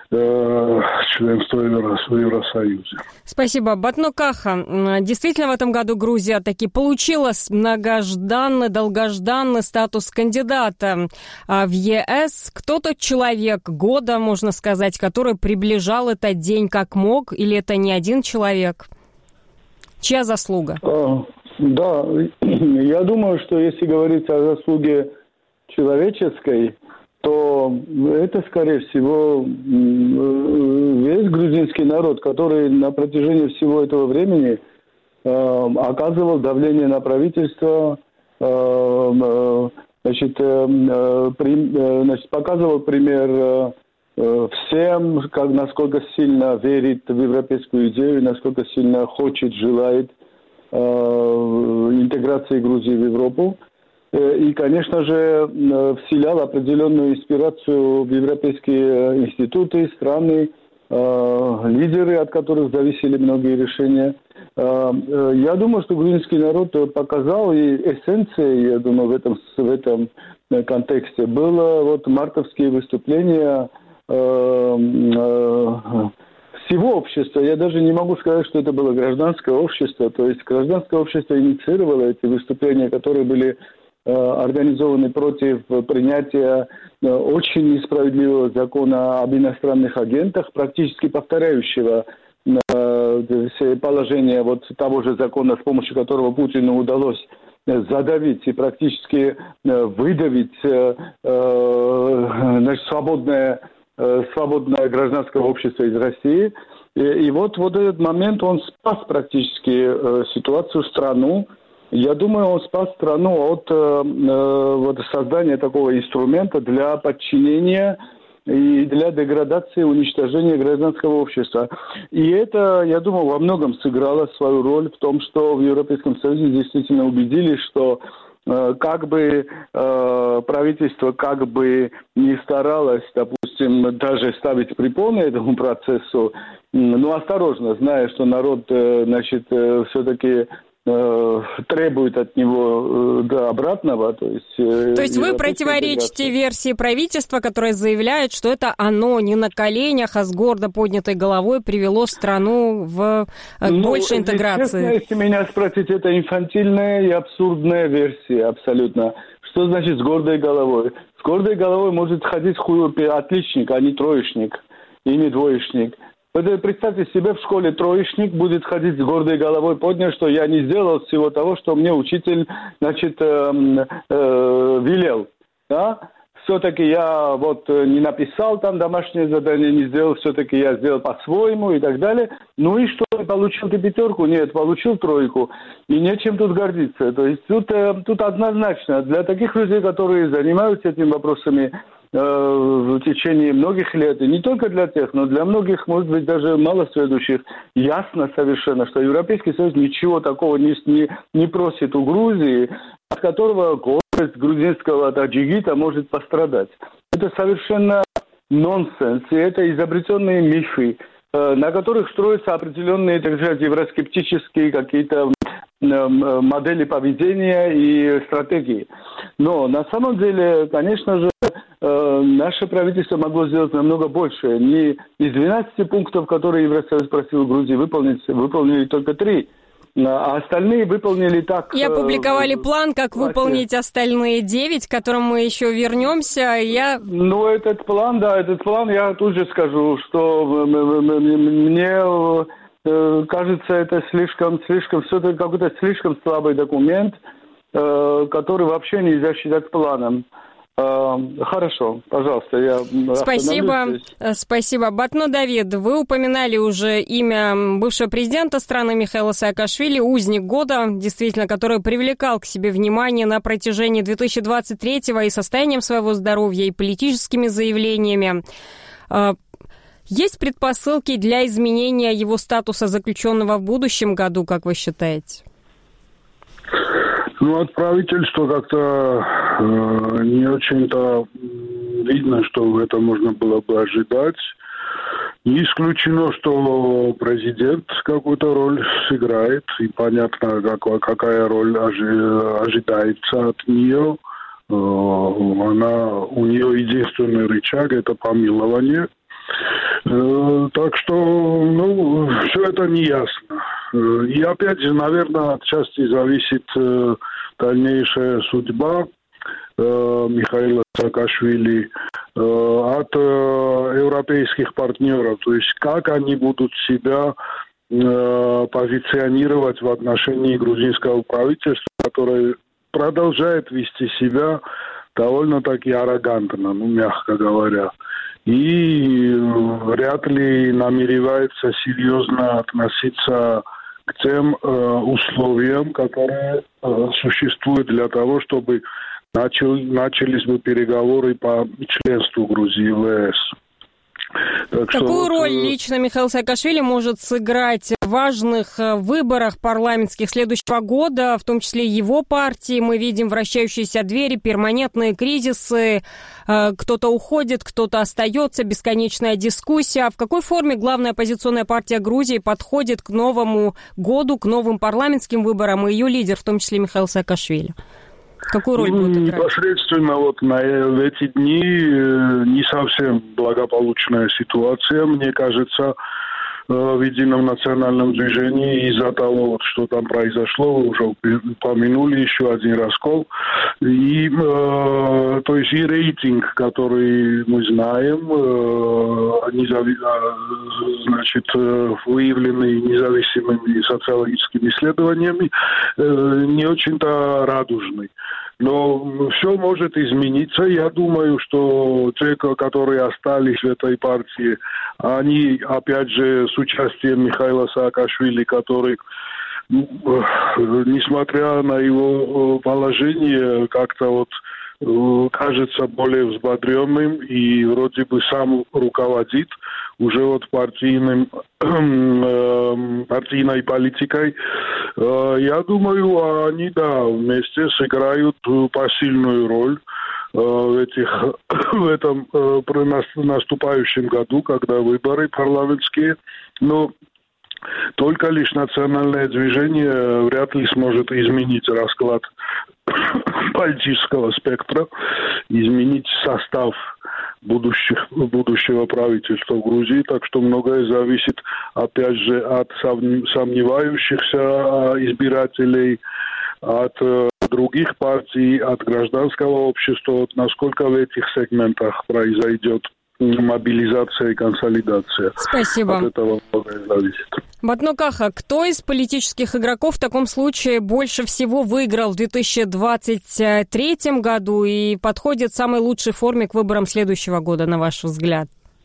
э, членства в Евросоюзе. Спасибо. Батно Каха. Действительно, в этом году Грузия таки получила многожданный, долгожданный статус кандидата в ЕС. Кто тот человек года, можно сказать, который приближал этот день как мог, или это не один человек? Чья заслуга? А, да, я думаю, что если говорить о заслуге человеческой, то это, скорее всего, весь грузинский народ, который на протяжении всего этого времени э, оказывал давление на правительство, э, э, значит, э, при, э, значит, показывал пример э, всем, как, насколько сильно верит в европейскую идею, насколько сильно хочет, желает э, интеграции Грузии в Европу. И, конечно же, вселял определенную инспирацию в европейские институты, страны, лидеры, от которых зависели многие решения. Я думаю, что грузинский народ показал, и эссенцией, я думаю, в этом, в этом контексте было вот мартовские выступления всего общества. Я даже не могу сказать, что это было гражданское общество. То есть гражданское общество инициировало эти выступления, которые были организованы против принятия очень несправедливого закона об иностранных агентах, практически повторяющего положение вот того же закона, с помощью которого Путину удалось задавить и практически выдавить значит, свободное, свободное гражданское общество из России. И, и вот, вот этот момент, он спас практически ситуацию, страну. Я думаю, он спас страну от э, вот, создания такого инструмента для подчинения и для деградации, уничтожения гражданского общества. И это, я думаю, во многом сыграло свою роль в том, что в Европейском Союзе действительно убедились, что э, как бы э, правительство как бы не старалось, допустим, даже ставить препоны этому процессу, но осторожно, зная, что народ, э, значит, э, все-таки требует от него да, обратного. То есть, то есть вы противоречите версии правительства, которое заявляет, что это оно не на коленях, а с гордо поднятой головой привело страну в ну, большей интеграции? Честно, если меня спросить, это инфантильная и абсурдная версия абсолютно. Что значит с гордой головой? С гордой головой может ходить хуй, отличник, а не троечник и не двоечник. Представьте себе, в школе троечник будет ходить с гордой головой поднят, что я не сделал всего того, что мне учитель, значит, э, э, велел. Да? Все-таки я вот не написал там домашнее задание, не сделал, все-таки я сделал по-своему и так далее. Ну и что, получил ты пятерку? Нет, получил тройку. И нечем тут гордиться. То есть тут, э, тут однозначно для таких людей, которые занимаются этими вопросами, в течение многих лет, и не только для тех, но для многих, может быть, даже малосведущих, ясно совершенно, что Европейский Союз ничего такого не, не, не просит у Грузии, от которого гордость грузинского таджикита может пострадать. Это совершенно нонсенс, и это изобретенные мифы, на которых строятся определенные, так сказать, евроскептические какие-то модели поведения и стратегии. Но на самом деле, конечно же, наше правительство могло сделать намного больше. Не из двенадцати пунктов, которые Евросоюз просил Грузии выполнить, выполнили только три. А остальные выполнили так... И опубликовали план, как выполнить остальные девять, к которым мы еще вернемся. Я... Ну, этот план, да, этот план, я тут же скажу, что мне кажется, это слишком, слишком, все-таки какой-то слишком слабый документ, который вообще нельзя считать планом. Хорошо, пожалуйста, я Спасибо, спасибо. Батно Давид, вы упоминали уже имя бывшего президента страны Михаила Саакашвили, узник года, действительно, который привлекал к себе внимание на протяжении две тысячи двадцать третьего и состоянием своего здоровья, и политическими заявлениями. Есть предпосылки для изменения его статуса заключенного в будущем году, как вы считаете? Ну, от правительства как-то э, не очень-то видно, что это можно было бы ожидать. Не исключено, что президент какую-то роль сыграет, и понятно, как, какая роль ожи, ожидается от нее. Э, она, у нее единственный рычаг – это помилование. Так что, ну, все это неясно. И опять же, наверное, отчасти зависит дальнейшая судьба Михаила Саакашвили от европейских партнеров. То есть, как они будут себя позиционировать в отношении грузинского правительства, которое продолжает вести себя довольно-таки аррогантно, ну, мягко говоря. И вряд ли намеревается серьезно относиться к тем э, условиям, которые э, существуют для того, чтобы начал, начались бы переговоры по членству Грузии в ЕС. Так Какую что, роль лично Михаил Саакашвили может сыграть в важных выборах парламентских следующего года, в том числе его партии? Мы видим вращающиеся двери, перманентные кризисы, кто-то уходит, кто-то остается, бесконечная дискуссия. В какой форме главная оппозиционная партия Грузии подходит к новому году, к новым парламентским выборам, и ее лидер, в том числе Михаил Саакашвили? Какую роль будет играть? Непосредственно вот на в эти дни не совсем благополучная ситуация, мне кажется, в едином национальном движении из-за того, вот, что там произошло, вы уже упомянули еще один раскол. И, э, то есть и рейтинг, который мы знаем, э, незави... значит, выявленный независимыми социологическими исследованиями, э, не очень-то радужный. Но все может измениться. Я думаю, что те, которые остались в этой партии, они, опять же, с участием Михаила Саакашвили, который, несмотря на его положение, как-то вот кажется более взбодренным и вроде бы сам руководит уже вот партийным, партийной политикой. Я думаю, они, да, вместе сыграют посильную роль в, этих, в этом наступающем году, когда выборы парламентские. Но только лишь национальное движение вряд ли сможет изменить расклад политического спектра, изменить состав будущих, будущего правительства в Грузии. Так что многое зависит, опять же, от сомневающихся избирателей, от других партий, от гражданского общества, вот насколько в этих сегментах произойдет мобилизация и консолидация. Спасибо. От этого многое зависит. Батно Каха, кто из политических игроков в таком случае больше всего выиграл в две тысячи двадцать третьем году и подходит в самой лучшей форме к выборам следующего года, на ваш взгляд?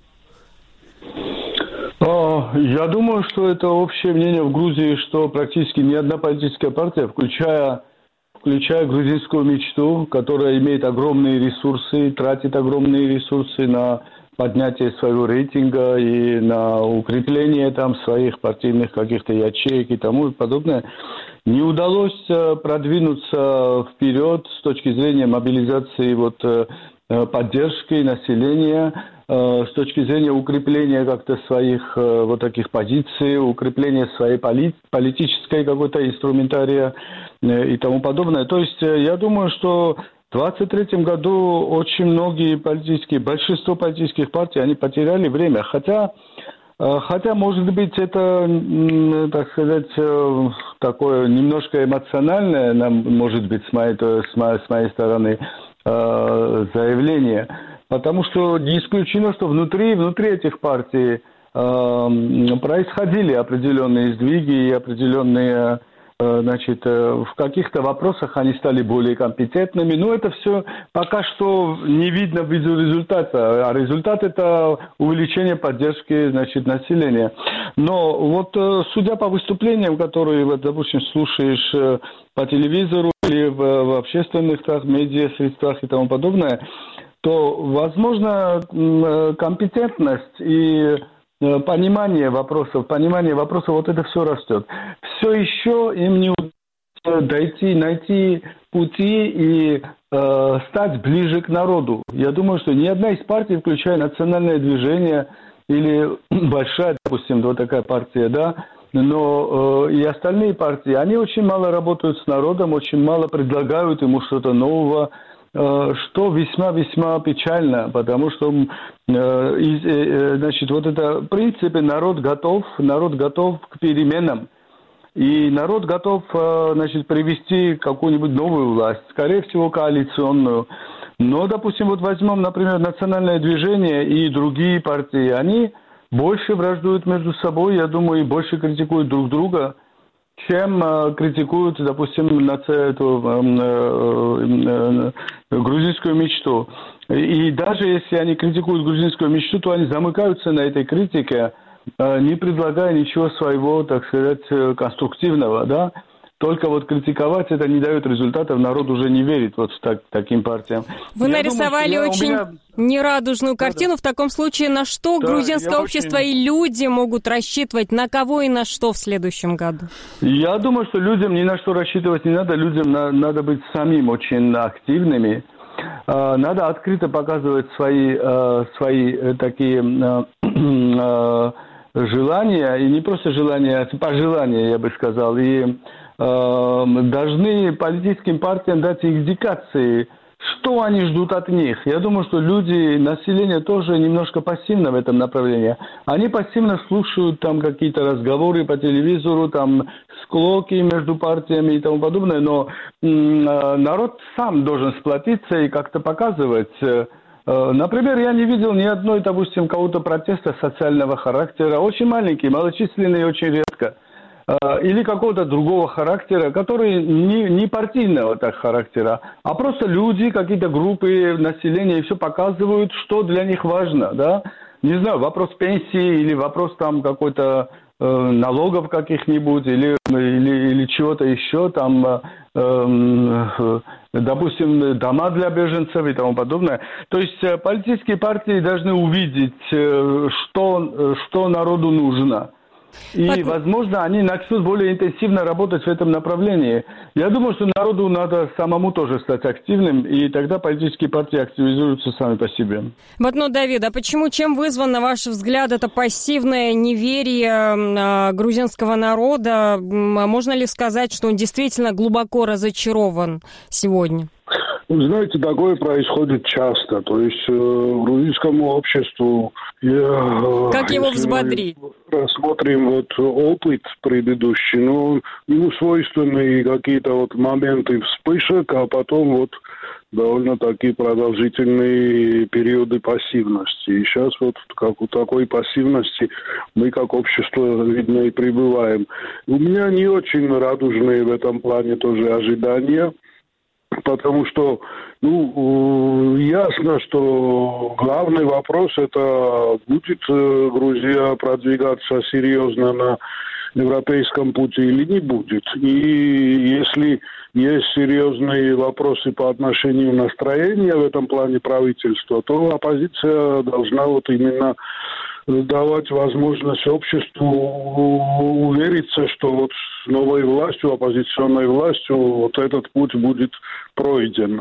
Я думаю, что это общее мнение в Грузии, что практически ни одна политическая партия, включая, включая грузинскую мечту, которая имеет огромные ресурсы, тратит огромные ресурсы на поднятие своего рейтинга и на укрепление там своих партийных каких-то ячеек и тому подобное, не удалось продвинуться вперед с точки зрения мобилизации вот, поддержки населения, с точки зрения укрепления как-то своих вот таких позиций, укрепления своей поли- политической какой-то инструментария и тому подобное. То есть я думаю, что в двадцать третьем году очень многие политические, большинство политических партий, они потеряли время. Хотя, хотя может быть, это, так сказать, такое немножко эмоциональное, может быть, с моей, с моей, с моей стороны, заявление. Потому что не исключено, что внутри, внутри этих партий происходили определенные сдвиги и определенные... Значит, в каких-то вопросах они стали более компетентными, но это все пока что не видно в виде результата, а результат это увеличение поддержки, значит, населения. Но вот судя по выступлениям, которые, вот, допустим, слушаешь по телевизору или в, в общественных так, медиасредствах и тому подобное, то, возможно, компетентность и понимание вопросов, понимание вопросов, вот это все растет. Все еще им не удается дойти, найти пути и э, стать ближе к народу. Я думаю, что ни одна из партий, включая национальное движение или большая, допустим, вот такая партия, да, но э, и остальные партии, они очень мало работают с народом, очень мало предлагают ему что-то нового, что весьма-весьма печально, потому что, значит, вот это, в принципе, народ готов, народ готов к переменам. И народ готов, значит, привести какую-нибудь новую власть, скорее всего, коалиционную. Но, допустим, вот возьмем, например, национальное движение и другие партии, они больше враждуют между собой, я думаю, и больше критикуют друг друга, чем э, критикуют, допустим, наци... эту, э, э, э, грузинскую мечту. И даже если они критикуют грузинскую мечту, то они замыкаются на этой критике, э, не предлагая ничего своего, так сказать, конструктивного, да. Только вот критиковать это не дает результатов, народ уже не верит вот так, таким партиям. Вы я нарисовали думаю, очень меня... нерадужную картину. Да, да. В таком случае на что да, грузинское общество очень... и люди могут рассчитывать? На кого и на что в следующем году? Я думаю, что людям ни на что рассчитывать не надо. Людям на, надо быть самим очень активными. Надо открыто показывать свои, свои такие желания. И не просто желания, а пожелания, я бы сказал. И должны политическим партиям дать индикации, что они ждут от них. Я думаю, что люди, население тоже немножко пассивно в этом направлении. Они пассивно слушают там какие-то разговоры по телевизору, там склоки между партиями и тому подобное, но м- народ сам должен сплотиться и как-то показывать. Например, я не видел ни одной, допустим, кого-то протеста социального характера, очень маленький, малочисленный, очень редко. Или какого-то другого характера, который не, не партийного так характера, а просто люди, какие-то группы населения, и все показывают, что для них важно, да. Не знаю, вопрос пенсии или вопрос там какой-то э, налогов каких-нибудь или, или, или чего-то еще, там, э, э, допустим, дома для беженцев и тому подобное. То есть э, политические партии должны увидеть, э, что, что народу нужно. И, Под... возможно, они начнут более интенсивно работать в этом направлении. Я думаю, что народу надо самому тоже стать активным, и тогда политические партии активизируются сами по себе. Вот, ну, Давид, а почему, чем вызван, на ваш взгляд, это пассивное неверие э, грузинского народа? Можно ли сказать, что он действительно глубоко разочарован сегодня? Вы знаете, такое происходит часто. То есть э, грузинскому обществу... Я, как его взбодрить? Рассмотрим вот опыт предыдущий, но ему свойственны какие-то вот моменты вспышек, а потом вот довольно-таки продолжительные периоды пассивности. И сейчас вот как у такой пассивности мы как общество, видно, и пребываем. У меня не очень радужные в этом плане тоже ожидания. Потому что, ну, ясно, что главный вопрос это будет Грузия продвигаться серьезно на европейском пути или не будет. И если есть серьезные вопросы по отношению настроения в этом плане правительства, то оппозиция должна вот именно давать возможность обществу увериться, что вот с новой властью, оппозиционной властью, вот этот путь будет пройден.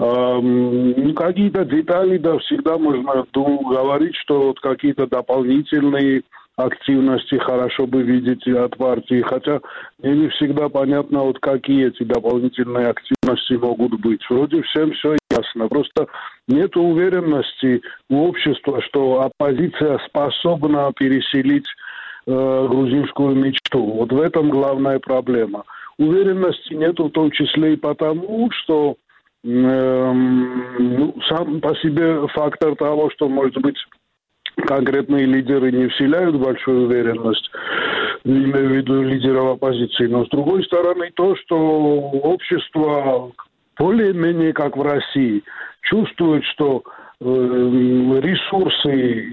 Эм, какие-то детали, да, всегда можно говорить, что вот какие-то дополнительные активности хорошо бы видеть от партии, хотя мне не всегда понятно, вот какие эти дополнительные активности могут быть. Вроде всем все ясно, просто нет уверенности у общества, что оппозиция способна переселить э, грузинскую мечту. Вот в этом главная проблема. Уверенности нет в том числе и потому, что э, ну, сам по себе фактор того, что, может быть, конкретные лидеры не вселяют большую уверенность, имею в виду лидеров оппозиции. Но с другой стороны то, что общество более-менее как в России чувствует, что э, ресурсы,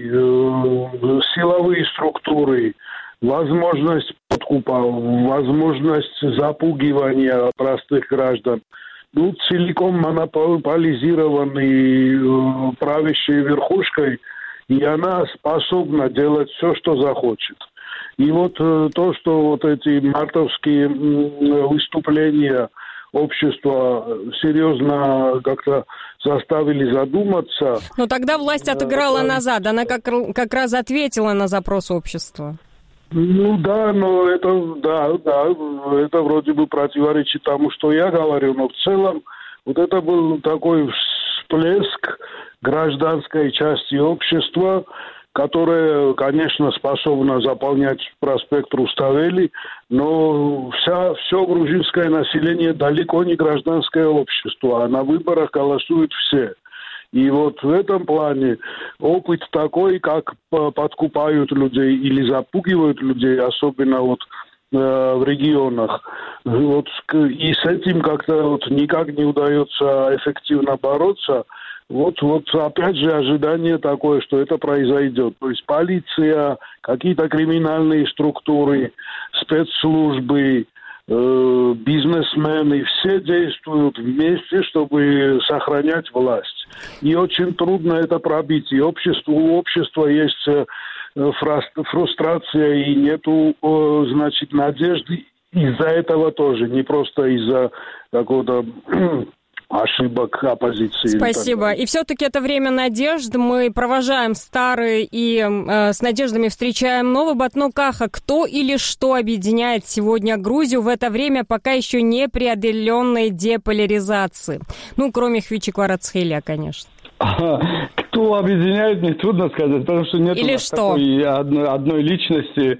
э, силовые структуры, возможность подкупа, возможность запугивания простых граждан, ну, целиком монополизированы э, правящей верхушкой, и она способна делать все, что захочет. И вот э, то, что вот эти мартовские э, выступления общества серьезно как-то заставили задуматься. Но тогда власть отыграла э, назад, она как, как раз ответила на запрос общества. Ну да, но это, да, да, это вроде бы противоречит тому, что я говорю, но в целом Вот это был такой всплеск гражданской части общества, которая, конечно, способна заполнять проспект Руставели, но вся, все грузинское население далеко не гражданское общество, а на выборах голосуют все. И вот в этом плане опыт такой, как подкупают людей или запугивают людей, особенно вот э, в регионах. Вот, и с этим как-то вот никак не удается эффективно бороться. Вот, вот опять же ожидание такое, что это произойдет. То есть полиция, какие-то криминальные структуры, спецслужбы, э, бизнесмены, все действуют вместе, чтобы сохранять власть. И очень трудно это пробить. И общество, у общества есть э, фрустрация и нету, э, значит, надежды из-за этого тоже, не просто из-за какого-то ошибок оппозиции. Спасибо. И все-таки это время надежд. Мы провожаем старые и э, с надеждами встречаем новый. Батну Каха, кто или что объединяет сегодня Грузию в это время пока еще не преодоленной деполяризации? Ну, кроме Хвичи Кварацхелия, конечно. Кто объединяет, мне трудно сказать, потому что нет или что? Такой одной, одной личности.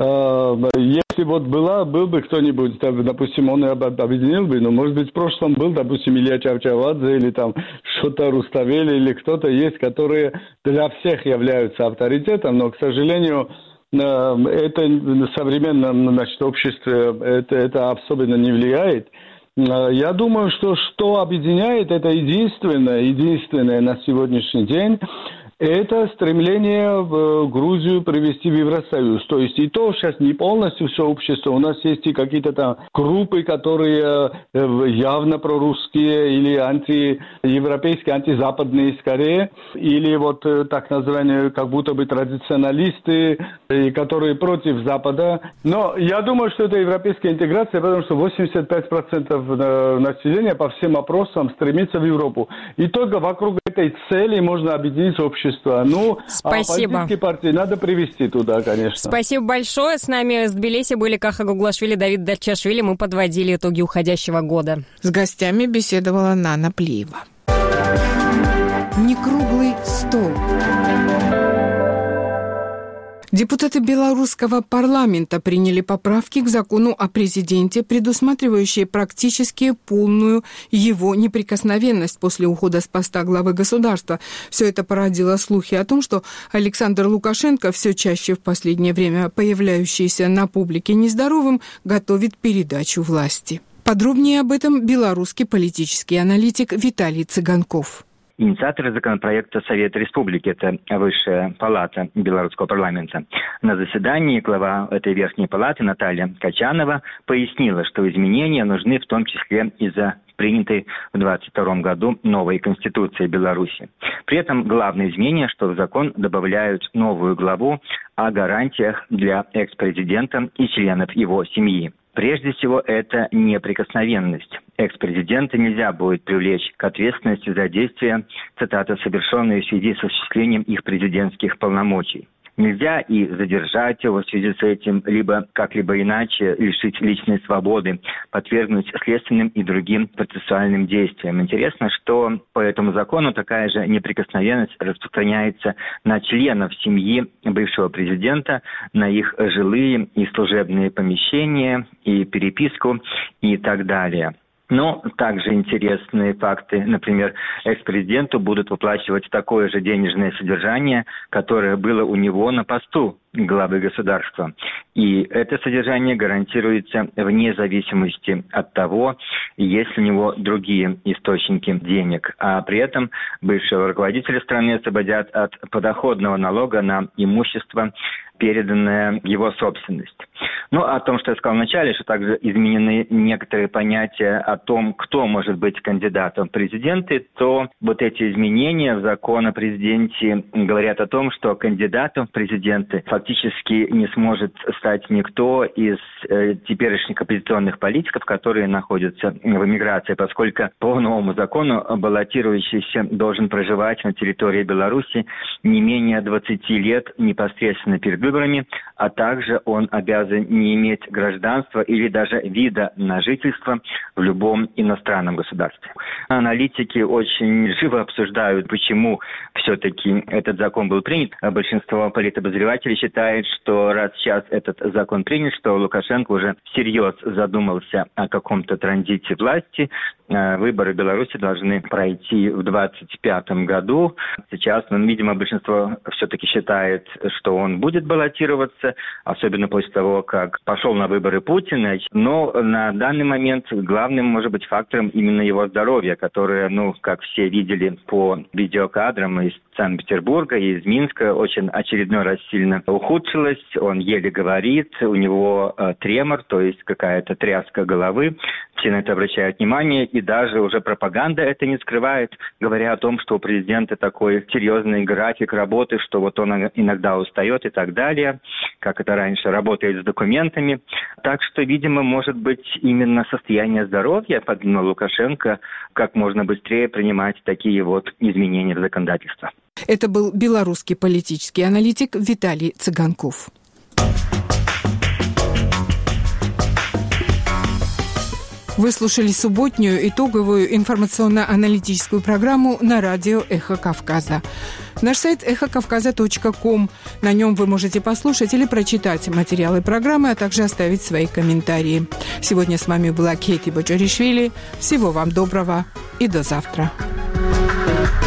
Если вот была, был бы кто-нибудь, допустим, он объединил бы, но, может быть, в прошлом был, допустим, Илья Чавчавадзе или там что-то Руставели или кто-то есть, которые для всех являются авторитетом, но, к сожалению, это в современном, значит, обществе это, это особенно не влияет. Я думаю, что что объединяет, это единственное, единственное на сегодняшний день, это стремление в Грузию привести в Евросоюз. То есть и то сейчас не полностью все общество. У нас есть и какие-то там группы, которые явно прорусские или антиевропейские, антизападные скорее. Или вот так называемые как будто бы традиционалисты, которые против Запада. Но я думаю, что это европейская интеграция, потому что восемьдесят пять процентов населения по всем опросам стремится в Европу. И только вокруг этой цели можно объединить общество. Ну, спасибо. А политические партии надо привести туда, конечно. Спасибо большое. С нами из Тбилиси были Каха Гуглашвили, Давид Дальчашвили. Мы подводили итоги уходящего года. С гостями беседовала Нана Плиева. Некруглый стол. Депутаты белорусского парламента приняли поправки к закону о президенте, предусматривающие практически полную его неприкосновенность после ухода с поста главы государства. Все это породило слухи о том, что Александр Лукашенко, все чаще в последнее время появляющийся на публике нездоровым, готовит передачу власти. Подробнее об этом белорусский политический аналитик Виталий Цыганков. Инициаторы законопроекта Совета Республики, это Высшая палата белорусского парламента. На заседании глава этой верхней палаты Наталья Качанова пояснила, что изменения нужны в том числе из-за принятой в двадцать втором году новой Конституции Беларуси. При этом главное изменение, что в закон добавляют новую главу о гарантиях для экс-президента и членов его семьи. Прежде всего, это неприкосновенность. Экс-президента нельзя будет привлечь к ответственности за действия, цитата, совершенные в связи с осуществлением их президентских полномочий. Нельзя и задержать его в связи с этим, либо как-либо иначе лишить личной свободы, подвергнуть следственным и другим процессуальным действиям. Интересно, что по этому закону такая же неприкосновенность распространяется на членов семьи бывшего президента, на их жилые и служебные помещения, и переписку, и так далее. Но также интересные факты. Например, экс-президенту будут выплачивать такое же денежное содержание, которое было у него на посту главы государства. И это содержание гарантируется вне зависимости от того, есть ли у него другие источники денег. А при этом бывшего руководителя страны освободят от подоходного налога на имущество, переданное в его собственность. Ну, о том, что я сказал вначале, что также изменены некоторые понятия о том, кто может быть кандидатом в президенты, то вот эти изменения в закон о президенте говорят о том, что кандидатом в президенты фактически не сможет стать никто из э, теперешних оппозиционных политиков, которые находятся в эмиграции, поскольку по новому закону баллотирующийся должен проживать на территории Беларуси не менее двадцати лет непосредственно перед выборами, выборами, а также он обязан не иметь гражданства или даже вида на жительство в любом иностранном государстве. Аналитики очень живо обсуждают, почему все-таки этот закон был принят. Большинство политобозревателей считает, что раз сейчас этот закон принят, что Лукашенко уже всерьез задумался о каком-то транзите власти. Выборы в Беларуси должны пройти в двадцать пятом году. Сейчас, ну, видимо, большинство все-таки считает, что он будет баллотироваться, особенно после того, как пошел на выборы Путин. Но на данный момент главным может быть фактором именно его здоровье, которое, ну, как все видели по видеокадрам из Санкт-Петербурга и из Минска, очень очередной раз сильно ухудшилось. Он еле говорит, у него э, тремор, то есть какая-то тряска головы. Все на это обращают внимание, и даже уже пропаганда это не скрывает, говоря о том, что у президента такой серьезный график работы, что вот он иногда устает и так далее, как это раньше работает с документами. Так что, видимо, может быть именно состояние здоровья подвинуло Лукашенко как можно быстрее принимать такие вот изменения в законодательство. Это был белорусский политический аналитик Виталий Цыганков. Вы слушали субботнюю итоговую информационно-аналитическую программу на радио «Эхо Кавказа». Наш сайт эхо кавказа точка ком. На нем вы можете послушать или прочитать материалы программы, а также оставить свои комментарии. Сегодня с вами была Кейти Боджаришвили. Всего вам доброго и до завтра.